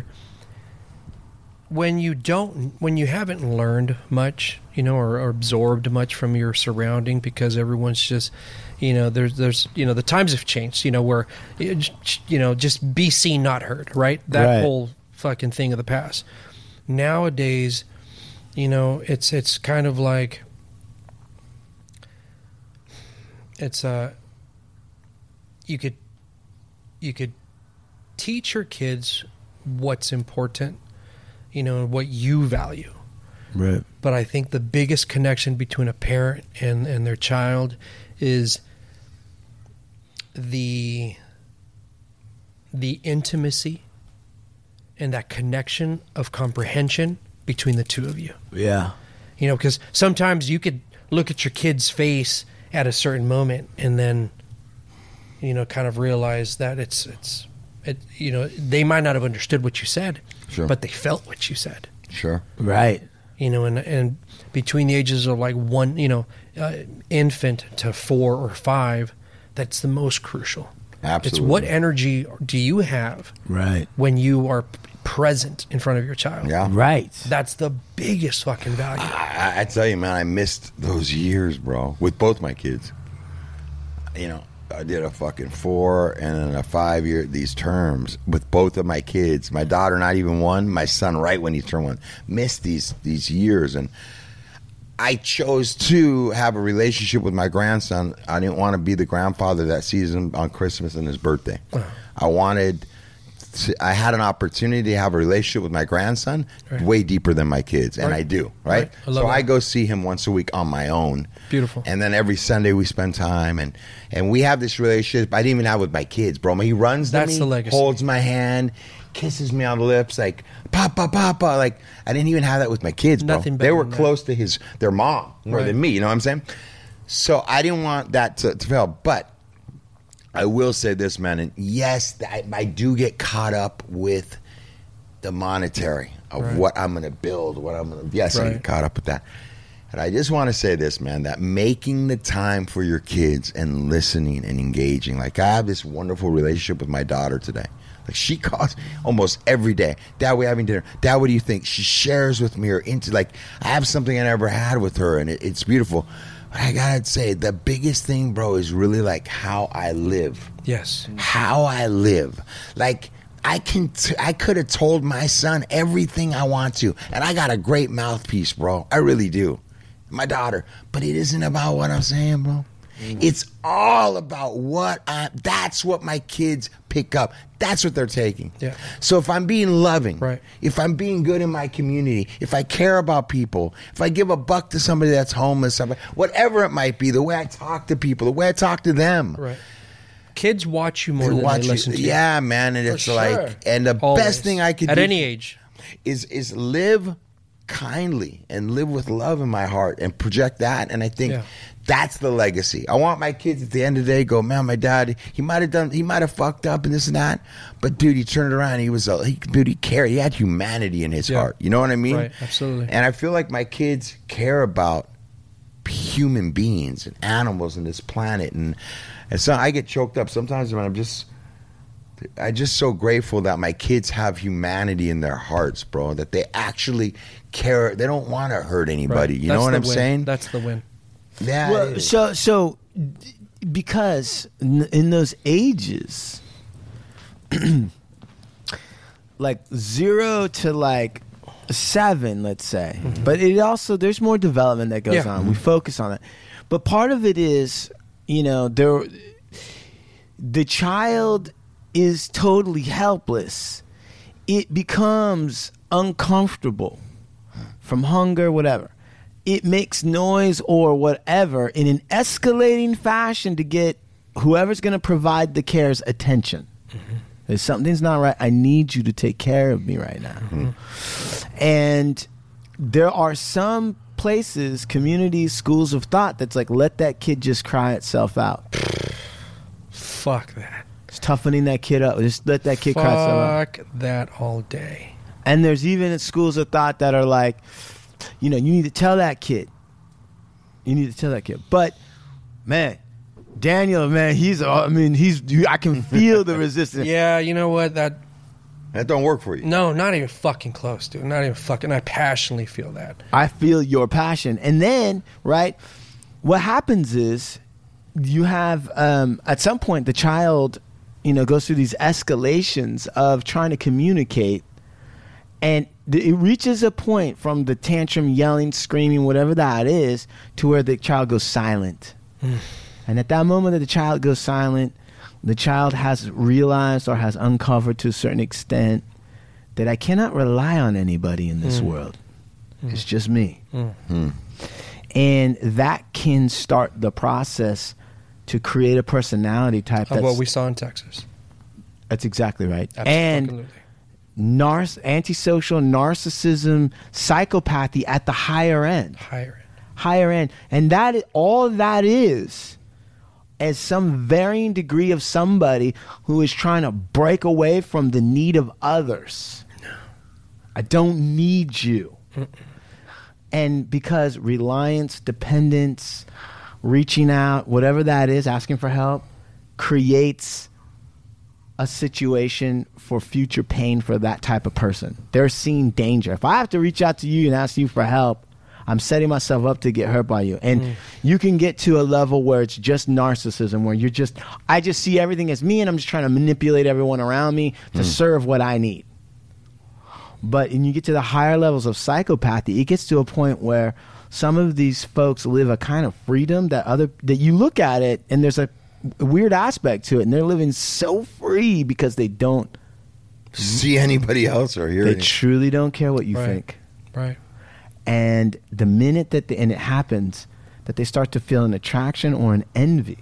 when you haven't learned much, you know, or absorbed much from your surrounding, because everyone's just, you know, there's you know, the times have changed, you know, where, you know, just be seen, not heard, right? That whole fucking thing of the past. Nowadays, you know, it's kind of like, it's you could teach your kids what's important, you know, what you value. Right. But I think the biggest connection between a parent and their child is the intimacy and that connection of comprehension between the two of you. Yeah. You know, because sometimes you could look at your kid's face at a certain moment and then, you know, kind of realize that it, you know, they might not have understood what you said, but they felt what you said. Sure. Right. You know, and between the ages of like one, you know, infant to 4 or 5, that's the most crucial. Absolutely. It's what energy do you have when you are present in front of your child. Yeah. Right. That's the biggest fucking value. I tell you, man, I missed those years, bro, with both my kids. You know, I did a fucking 4 and then a 5 year, these terms with both of my kids. My daughter, not even 1. My son, right when he turned 1. Missed these years. And I chose to have a relationship with my grandson. I didn't want to be the grandfather that sees him on Christmas and his birthday. I had an opportunity to have a relationship with my grandson way deeper than my kids, and I do, right? I go see him once a week on my own. Beautiful. And then every Sunday we spend time, and we have this relationship I didn't even have with my kids, bro. He runs to me, the legacy. holds my hand, kisses me on the lips, like, Papa, Papa. Like, I didn't even have that with my kids, bro. Nothing better they were than close to their mom more than me, you know what I'm saying? So I didn't want that to fail, but I will say this, man, and yes, I do get caught up with the monetary of what I'm going to build, I get caught up with that. And I just want to say this, man, that making the time for your kids and listening and engaging. Like, I have this wonderful relationship with my daughter today. Like, she calls almost every day. Dad, we're having dinner. Dad, what do you think? She shares with me I have something I never had with her, and it's beautiful. But I got to say, the biggest thing, bro, is really like how I live. Yes. How I live. Like, I could have told my son everything I want to, and I got a great mouthpiece, bro. I really do. My daughter. But it isn't about what I'm saying, bro. It's all about that's what my kids pick up. That's what they're taking. Yeah. So if I'm being loving, right, if I'm being good in my community, if I care about people, if I give a buck to somebody that's homeless, whatever it might be, the way I talk to people, the way I talk to them. Right. Kids watch you more than they listen to you. Yeah, man. And it's like, and the best thing I could do at any age is live kindly and live with love in my heart and project that. And I think that's the legacy. I want my kids at the end of the day go, man, my dad, he might have fucked up and this and that, but dude, he turned it around. He cared. He had humanity in his heart. You know what I mean? Right, absolutely. And I feel like my kids care about human beings and animals on this planet. And so I get choked up sometimes when I'm just so grateful that my kids have humanity in their hearts, bro, that they actually care. They don't want to hurt anybody. Right. You know what I'm saying? That's the win. Yeah. Well, so because in those ages, like 0 to like 7, let's say, but it also, there's more development that goes on. We focus on it. But part of it is, the child is totally helpless. It becomes uncomfortable from hunger, whatever. It makes noise or whatever in an escalating fashion to get whoever's going to provide the care's attention. If something's not right, I need you to take care of me right now. And there are some places, communities, schools of thought that's like, let that kid just cry itself out. Fuck that. It's toughening that kid up. Just let that kid cry itself out. Fuck that all day. And there's even schools of thought that are like, you need to tell that kid. But, man, Daniel, man, I can feel the resistance. Yeah, you know what? That don't work for you. No, not even fucking close, dude. Not even fucking. I passionately feel that. I feel your passion. And then, right, what happens is you have, at some point, the child, goes through these escalations of trying to communicate. And it reaches a point from the tantrum, yelling, screaming, whatever that is, to where the child goes silent. And at that moment that the child goes silent, the child has realized or has uncovered to a certain extent that I cannot rely on anybody in this world. It's just me. And that can start the process to create a personality type. Of what we saw in Texas. That's exactly right. Absolutely. And antisocial narcissism, psychopathy at the higher end. And all that is as some varying degree of somebody who is trying to break away from the need of others. I don't need you. And because reliance, dependence, reaching out, whatever that is, asking for help, creates a situation for future pain for that type of person. They're seeing danger. If I have to reach out to you and ask you for help, I'm setting myself up to get hurt by you. And you can get to a level where it's just narcissism, where I just see everything as me and I'm just trying to manipulate everyone around me to serve what I need. But when you get to the higher levels of psychopathy, it gets to a point where some of these folks live a kind of freedom that you look at it and there's a weird aspect to it, and they're living so free because they don't see anybody else or hear they truly don't care what you think. Right. And the minute that and it happens that they start to feel an attraction or an envy,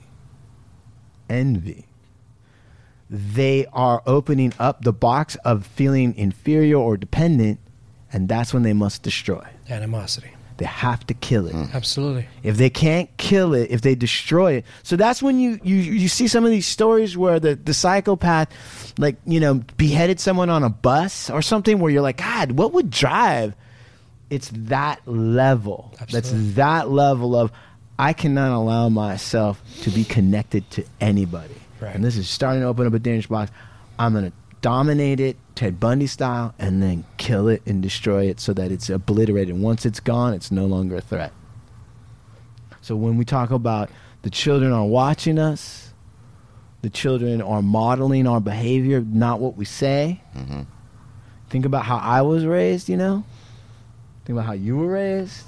they are opening up the box of feeling inferior or dependent, and that's when they must destroy. Animosity. They have to kill it. Absolutely. If they can't kill it, if they destroy it. So that's when you see some of these stories where the psychopath, like, you know, beheaded someone on a bus or something, where you're like, God, what would drive? It's that level. Absolutely. That's that level of, I cannot allow myself to be connected to anybody. Right. And this is starting to open up a dangerous box. I'm going to dominate it, Ted Bundy style, and then kill it and destroy it so that it's obliterated. Once it's gone, it's no longer a threat. So when we talk about the children are watching us, the children are modeling our behavior, not what we say. Mm-hmm. Think about how I was raised, you know? Think about how you were raised.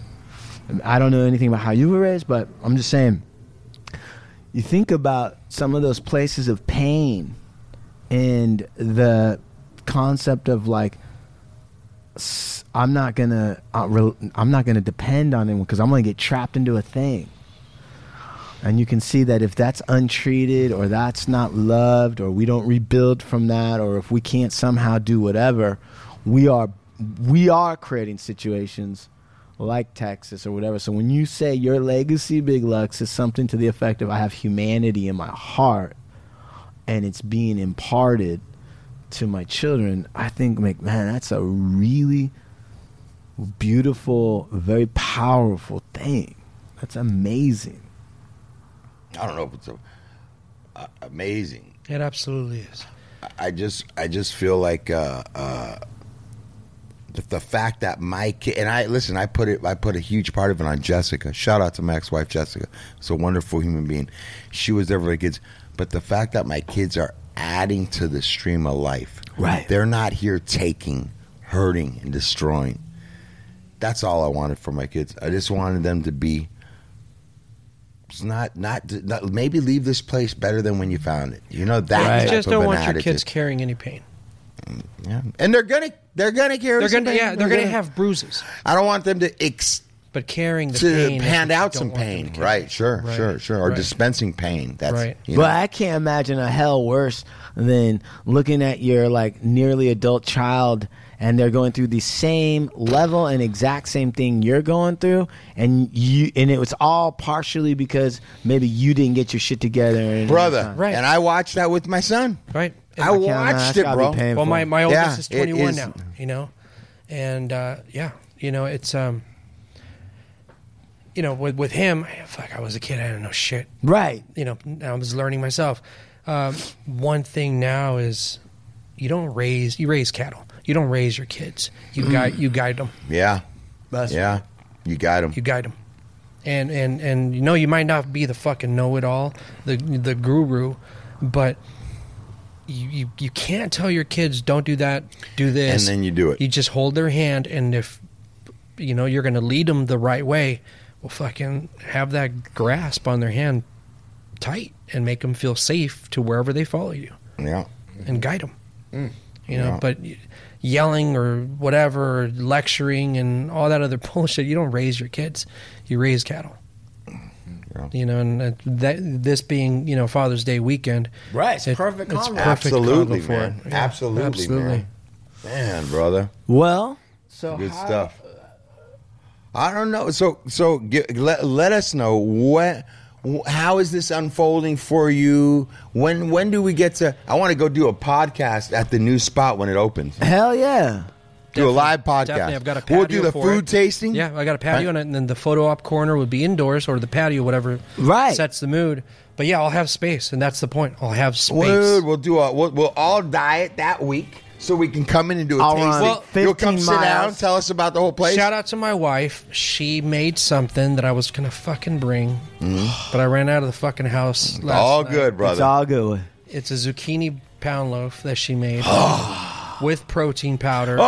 I don't know anything about how you were raised, but I'm just saying, you think about some of those places of pain and the concept of like, I'm not gonna depend on anyone because I'm gonna get trapped into a thing. And you can see that if that's untreated, or that's not loved, or we don't rebuild from that, or if we can't somehow do whatever, we are creating situations like Texas or whatever. So when you say your legacy, Big Lux, is something to the effect of, I have humanity in my heart and it's being imparted to my children, I think, man, that's a really beautiful, very powerful thing. That's amazing. I don't know if it's amazing. It absolutely is. I just feel like the fact that my kid, and I put a huge part of it on Jessica. Shout out to Mac's wife, Jessica. She's a wonderful human being. She was there for the kids. But the fact that my kids are adding to the stream of life. Right. They're not here taking, hurting, and destroying. That's all I wanted for my kids. I just wanted them to be not maybe leave this place better than when you found it. You know, that Right. You type just of don't an want your attitude. kids carrying any pain. Yeah. And they're gonna carry some pain. They're gonna have bruises, I don't want them to but carrying the to pain, hand is what out you some don't want them pain. to carry. Right, sure. Or Right. dispensing pain. That's Right. you know. But I can't imagine a hell worse than looking at your like nearly adult child and they're going through the same level and exact same thing you're going through, and it was all partially because maybe you didn't get your shit together. And Brother. Right. And I watched that with my son. Right. I watched it, bro. Well, my oldest Yeah, is it 21 is. now, you know, and yeah, you know, it's you know, with him, I was a kid, I didn't know shit. Right. You know, I was learning myself. One thing now is you raise cattle. You don't raise your kids. You guide them. Yeah. That's Yeah. You got him. You guide them. And you know, you might not be the fucking know-it-all, the guru, but you can't tell your kids, don't do that, do this. And then you do it. You just hold their hand, and if you know you're going to lead them the right way, well, fucking have that grasp on their hand tight and make them feel safe to wherever they follow you. Yeah. And guide them. You know, Yeah. but yelling or whatever, or lecturing and all that other bullshit, you don't raise your kids. You raise cattle. Yeah. You know, and this being, you know, Father's Day weekend. Right. It's perfect It's combo. perfect Absolutely, combo for man. it. Yeah, Absolutely, man. Man, brother. Well, so Good stuff. I don't know. So let us know how is this unfolding for you? When do we get to? I want to go do a podcast at the new spot when it opens. Hell yeah. Do a live podcast. Definitely, I've got a patio We'll do the for food it. tasting. Yeah, I got a patio, Right. and then the photo op corner would be indoors, or the patio, whatever Right. sets the mood. But yeah, I'll have space, and that's the point. I'll have space. Dude, we'll all diet that week so we can come in and do a I'll tasting. run Well, You'll come 15 sit down, miles. tell us about the whole place. Shout out to my wife. She made something that I was gonna fucking bring, but I ran out of the fucking house. Last All night. good, It's brother. all good. It's a zucchini pound loaf that she made with protein powder.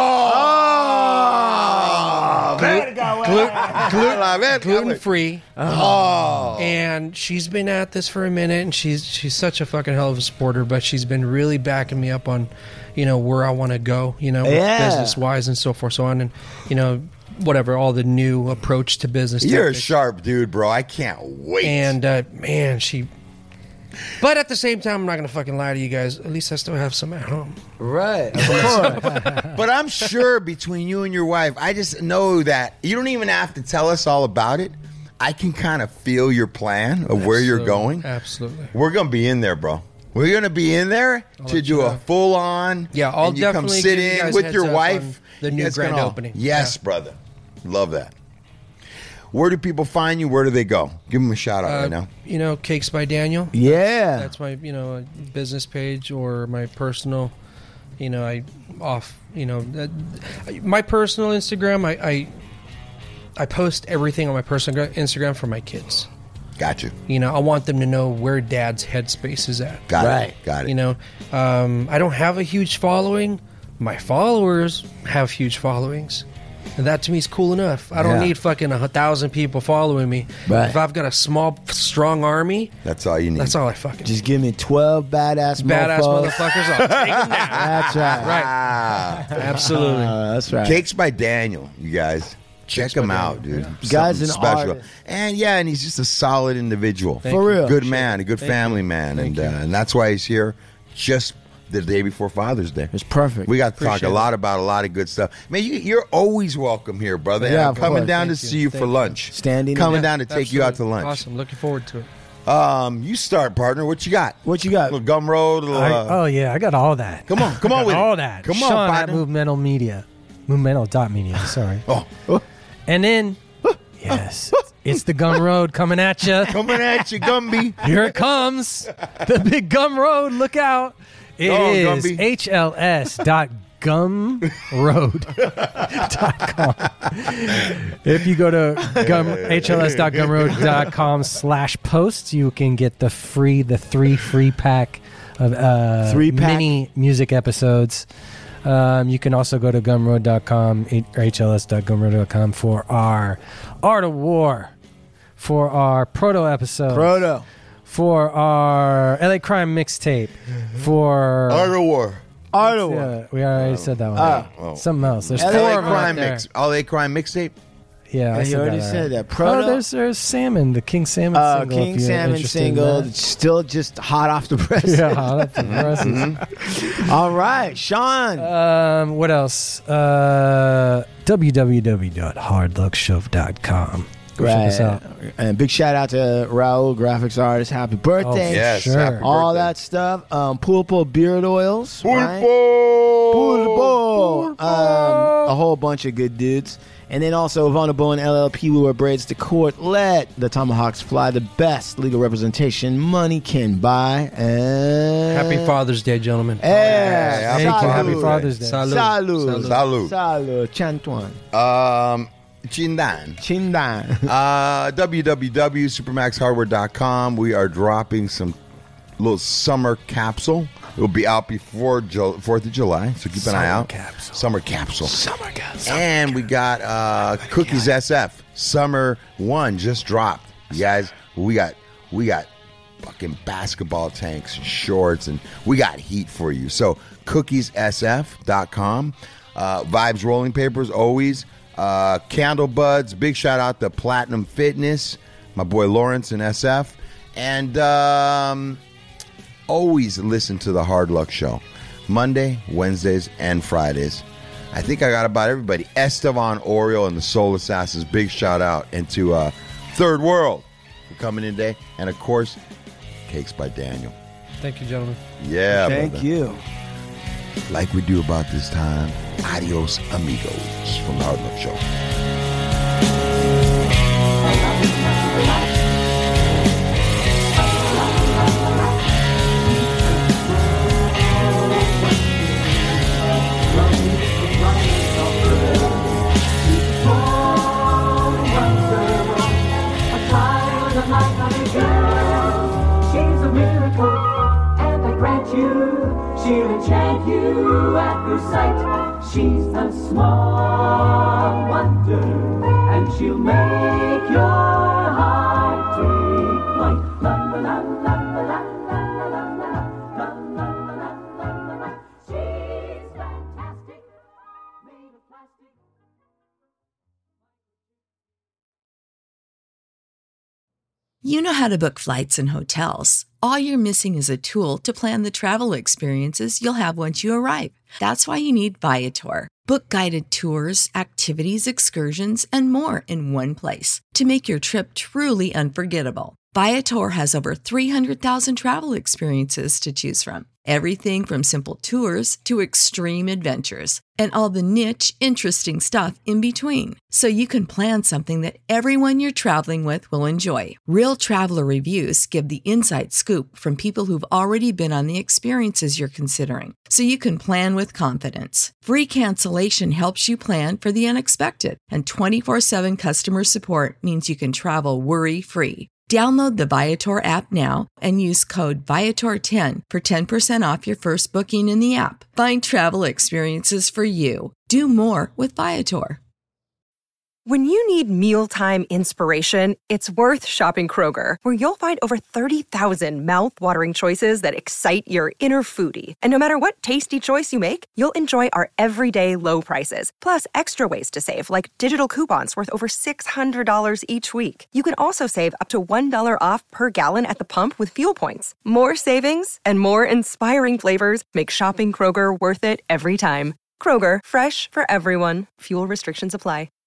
Gluten free. And she's been at this for a minute, and she's such a fucking hell of a supporter, but she's been really backing me up on, you know, where I want to go, you know, business wise and so forth, so on, and you know, whatever, all the new approach to business. You're a tactics. sharp dude, bro. I can't wait. And man, she But at the same time, I'm not gonna fucking lie to you guys. At least I still have some at home. Right. Of course. But I'm sure between you and your wife, I just know that you don't even have to tell us all about it. I can kind of feel your plan of where you're going. Absolutely. We're going to be in there, bro. We're going to be in there to do a full on. Yeah, I'll and you definitely come sit give you in guys with heads your up wife. on the You new guys grand can all- opening. Yes, brother. Love that. Where do people find you? Where do they go? Give them a shout out right now. You know, Cakes by Daniel. Yeah. That's my, business page or my personal, my personal Instagram. I post everything on my personal Instagram for my kids. Gotcha. I want them to know where dad's headspace is at. Got Right. it. Got it. I don't have a huge following. My followers have huge followings. And that to me is cool enough. I don't Yeah. need fucking 1,000 people following me. Right. If I've got a small, strong army, That's all you need. that's all I fucking Just give me 12 badass badass motherfuckers. I'll take them down. That's right. Right. Ah. Absolutely. That's right. Cakes by Daniel, you guys. Check him out, dude. Guy's Something an special. artist. And he's just a solid individual. For real. Good man, a good family man. And that's why he's here just the day before Father's Day. It's perfect. We got to talk Appreciate a lot about a lot of good stuff. Man, you're always welcome here, brother. Yeah, And I'm of coming course. down Thank to you. see you Thank for you. lunch. Standing Coming up. down to take you out to lunch. Awesome. Looking forward to it. You start, partner. What you got? What you got? A little gum road. A little, Oh yeah, I got all that. Come on with all it. that. Come on, Sean at partner. Movemental Media, Movemental.media. Sorry. Oh, And then, yes, it's the Gum Road coming at you. coming at you, Gumby. Here it comes, the big Gum Road. Look out! It Go on, is Gumby. hls.gumroad.com. If you go to hls.gumroad.com/posts, you can get the 3 free pack of 3-pack. mini music episodes. You can also go to gumroad.com or hls.gumroad.com for our Art of War, for our proto episode, Proto. for our LA Crime mixtape, for Art of War. Art of War. yeah, we already said that one. Oh. Something else. There's LA four LA of them out Crime there. mix. LA Crime mixtape. Yeah, I You said already that said already. that. Proto. Oh, there's Salmon, the King Salmon single. if King you're Salmon interested in single. that. It's still just hot off the press. Yeah, hot up the presses. All right, Sean. What else? www.hardluckshow.com. Go check us out. And big shout out to Raul, graphics artist. Happy birthday. Oh, Yes. sure. happy All birthday. that stuff. Pulpo beard oils. right? Pulpo. Pulpo. A whole bunch of good dudes. And then also Vulnerable and LLP, we wear braids to court. Let the Tomahawks fly. The best legal representation money can buy. And Happy Father's Day, gentlemen. Yeah. Thank you. Happy Salud. Father's Day. Salud. Salud. Salud. Salud. Chantuan. Chindan. Chindan. www.supermaxhardware.com. We are dropping some little summer capsule. It will be out before 4th of July, so keep an eye out. Summer capsule. And we got Cookies SF. Summer 1 just dropped. You guys, we got fucking basketball tanks and shorts, and we got heat for you. So cookiessf.com. Vibes rolling papers, always. Candle Buds, big shout out to Platinum Fitness, my boy Lawrence and SF. And always listen to the Hard Luck Show. Monday, Wednesdays, and Fridays. I think I got about everybody. Estevan Oriole and the Soul Assassins, big shout out. And to Third World for coming in today. And of course, Cakes by Daniel. Thank you, gentlemen. Yeah, Thank brother. you. Like we do about this time, adios amigos from the Hard Luck Show. She's a miracle, and I grant you, she'll enchant you at her sight. She's a small wonder, and she'll make your heart take flight. La la la la la la la la la la la la la la. She's fantastic, made of plastic. You know how to book flights and hotels. All you're missing is a tool to plan the travel experiences you'll have once you arrive. That's why you need Viator. Book guided tours, activities, excursions, and more in one place to make your trip truly unforgettable. Viator has over 300,000 travel experiences to choose from. Everything from simple tours to extreme adventures and all the niche, interesting stuff in between. So you can plan something that everyone you're traveling with will enjoy. Real traveler reviews give the inside scoop from people who've already been on the experiences you're considering. So you can plan with confidence. Free cancellation helps you plan for the unexpected. And 24/7 customer support means you can travel worry-free. Download the Viator app now and use code Viator10 for 10% off your first booking in the app. Find travel experiences for you. Do more with Viator. When you need mealtime inspiration, it's worth shopping Kroger, where you'll find over 30,000 mouth-watering choices that excite your inner foodie. And no matter what tasty choice you make, you'll enjoy our everyday low prices, plus extra ways to save, like digital coupons worth over $600 each week. You can also save up to $1 off per gallon at the pump with fuel points. More savings and more inspiring flavors make shopping Kroger worth it every time. Kroger, fresh for everyone. Fuel restrictions apply.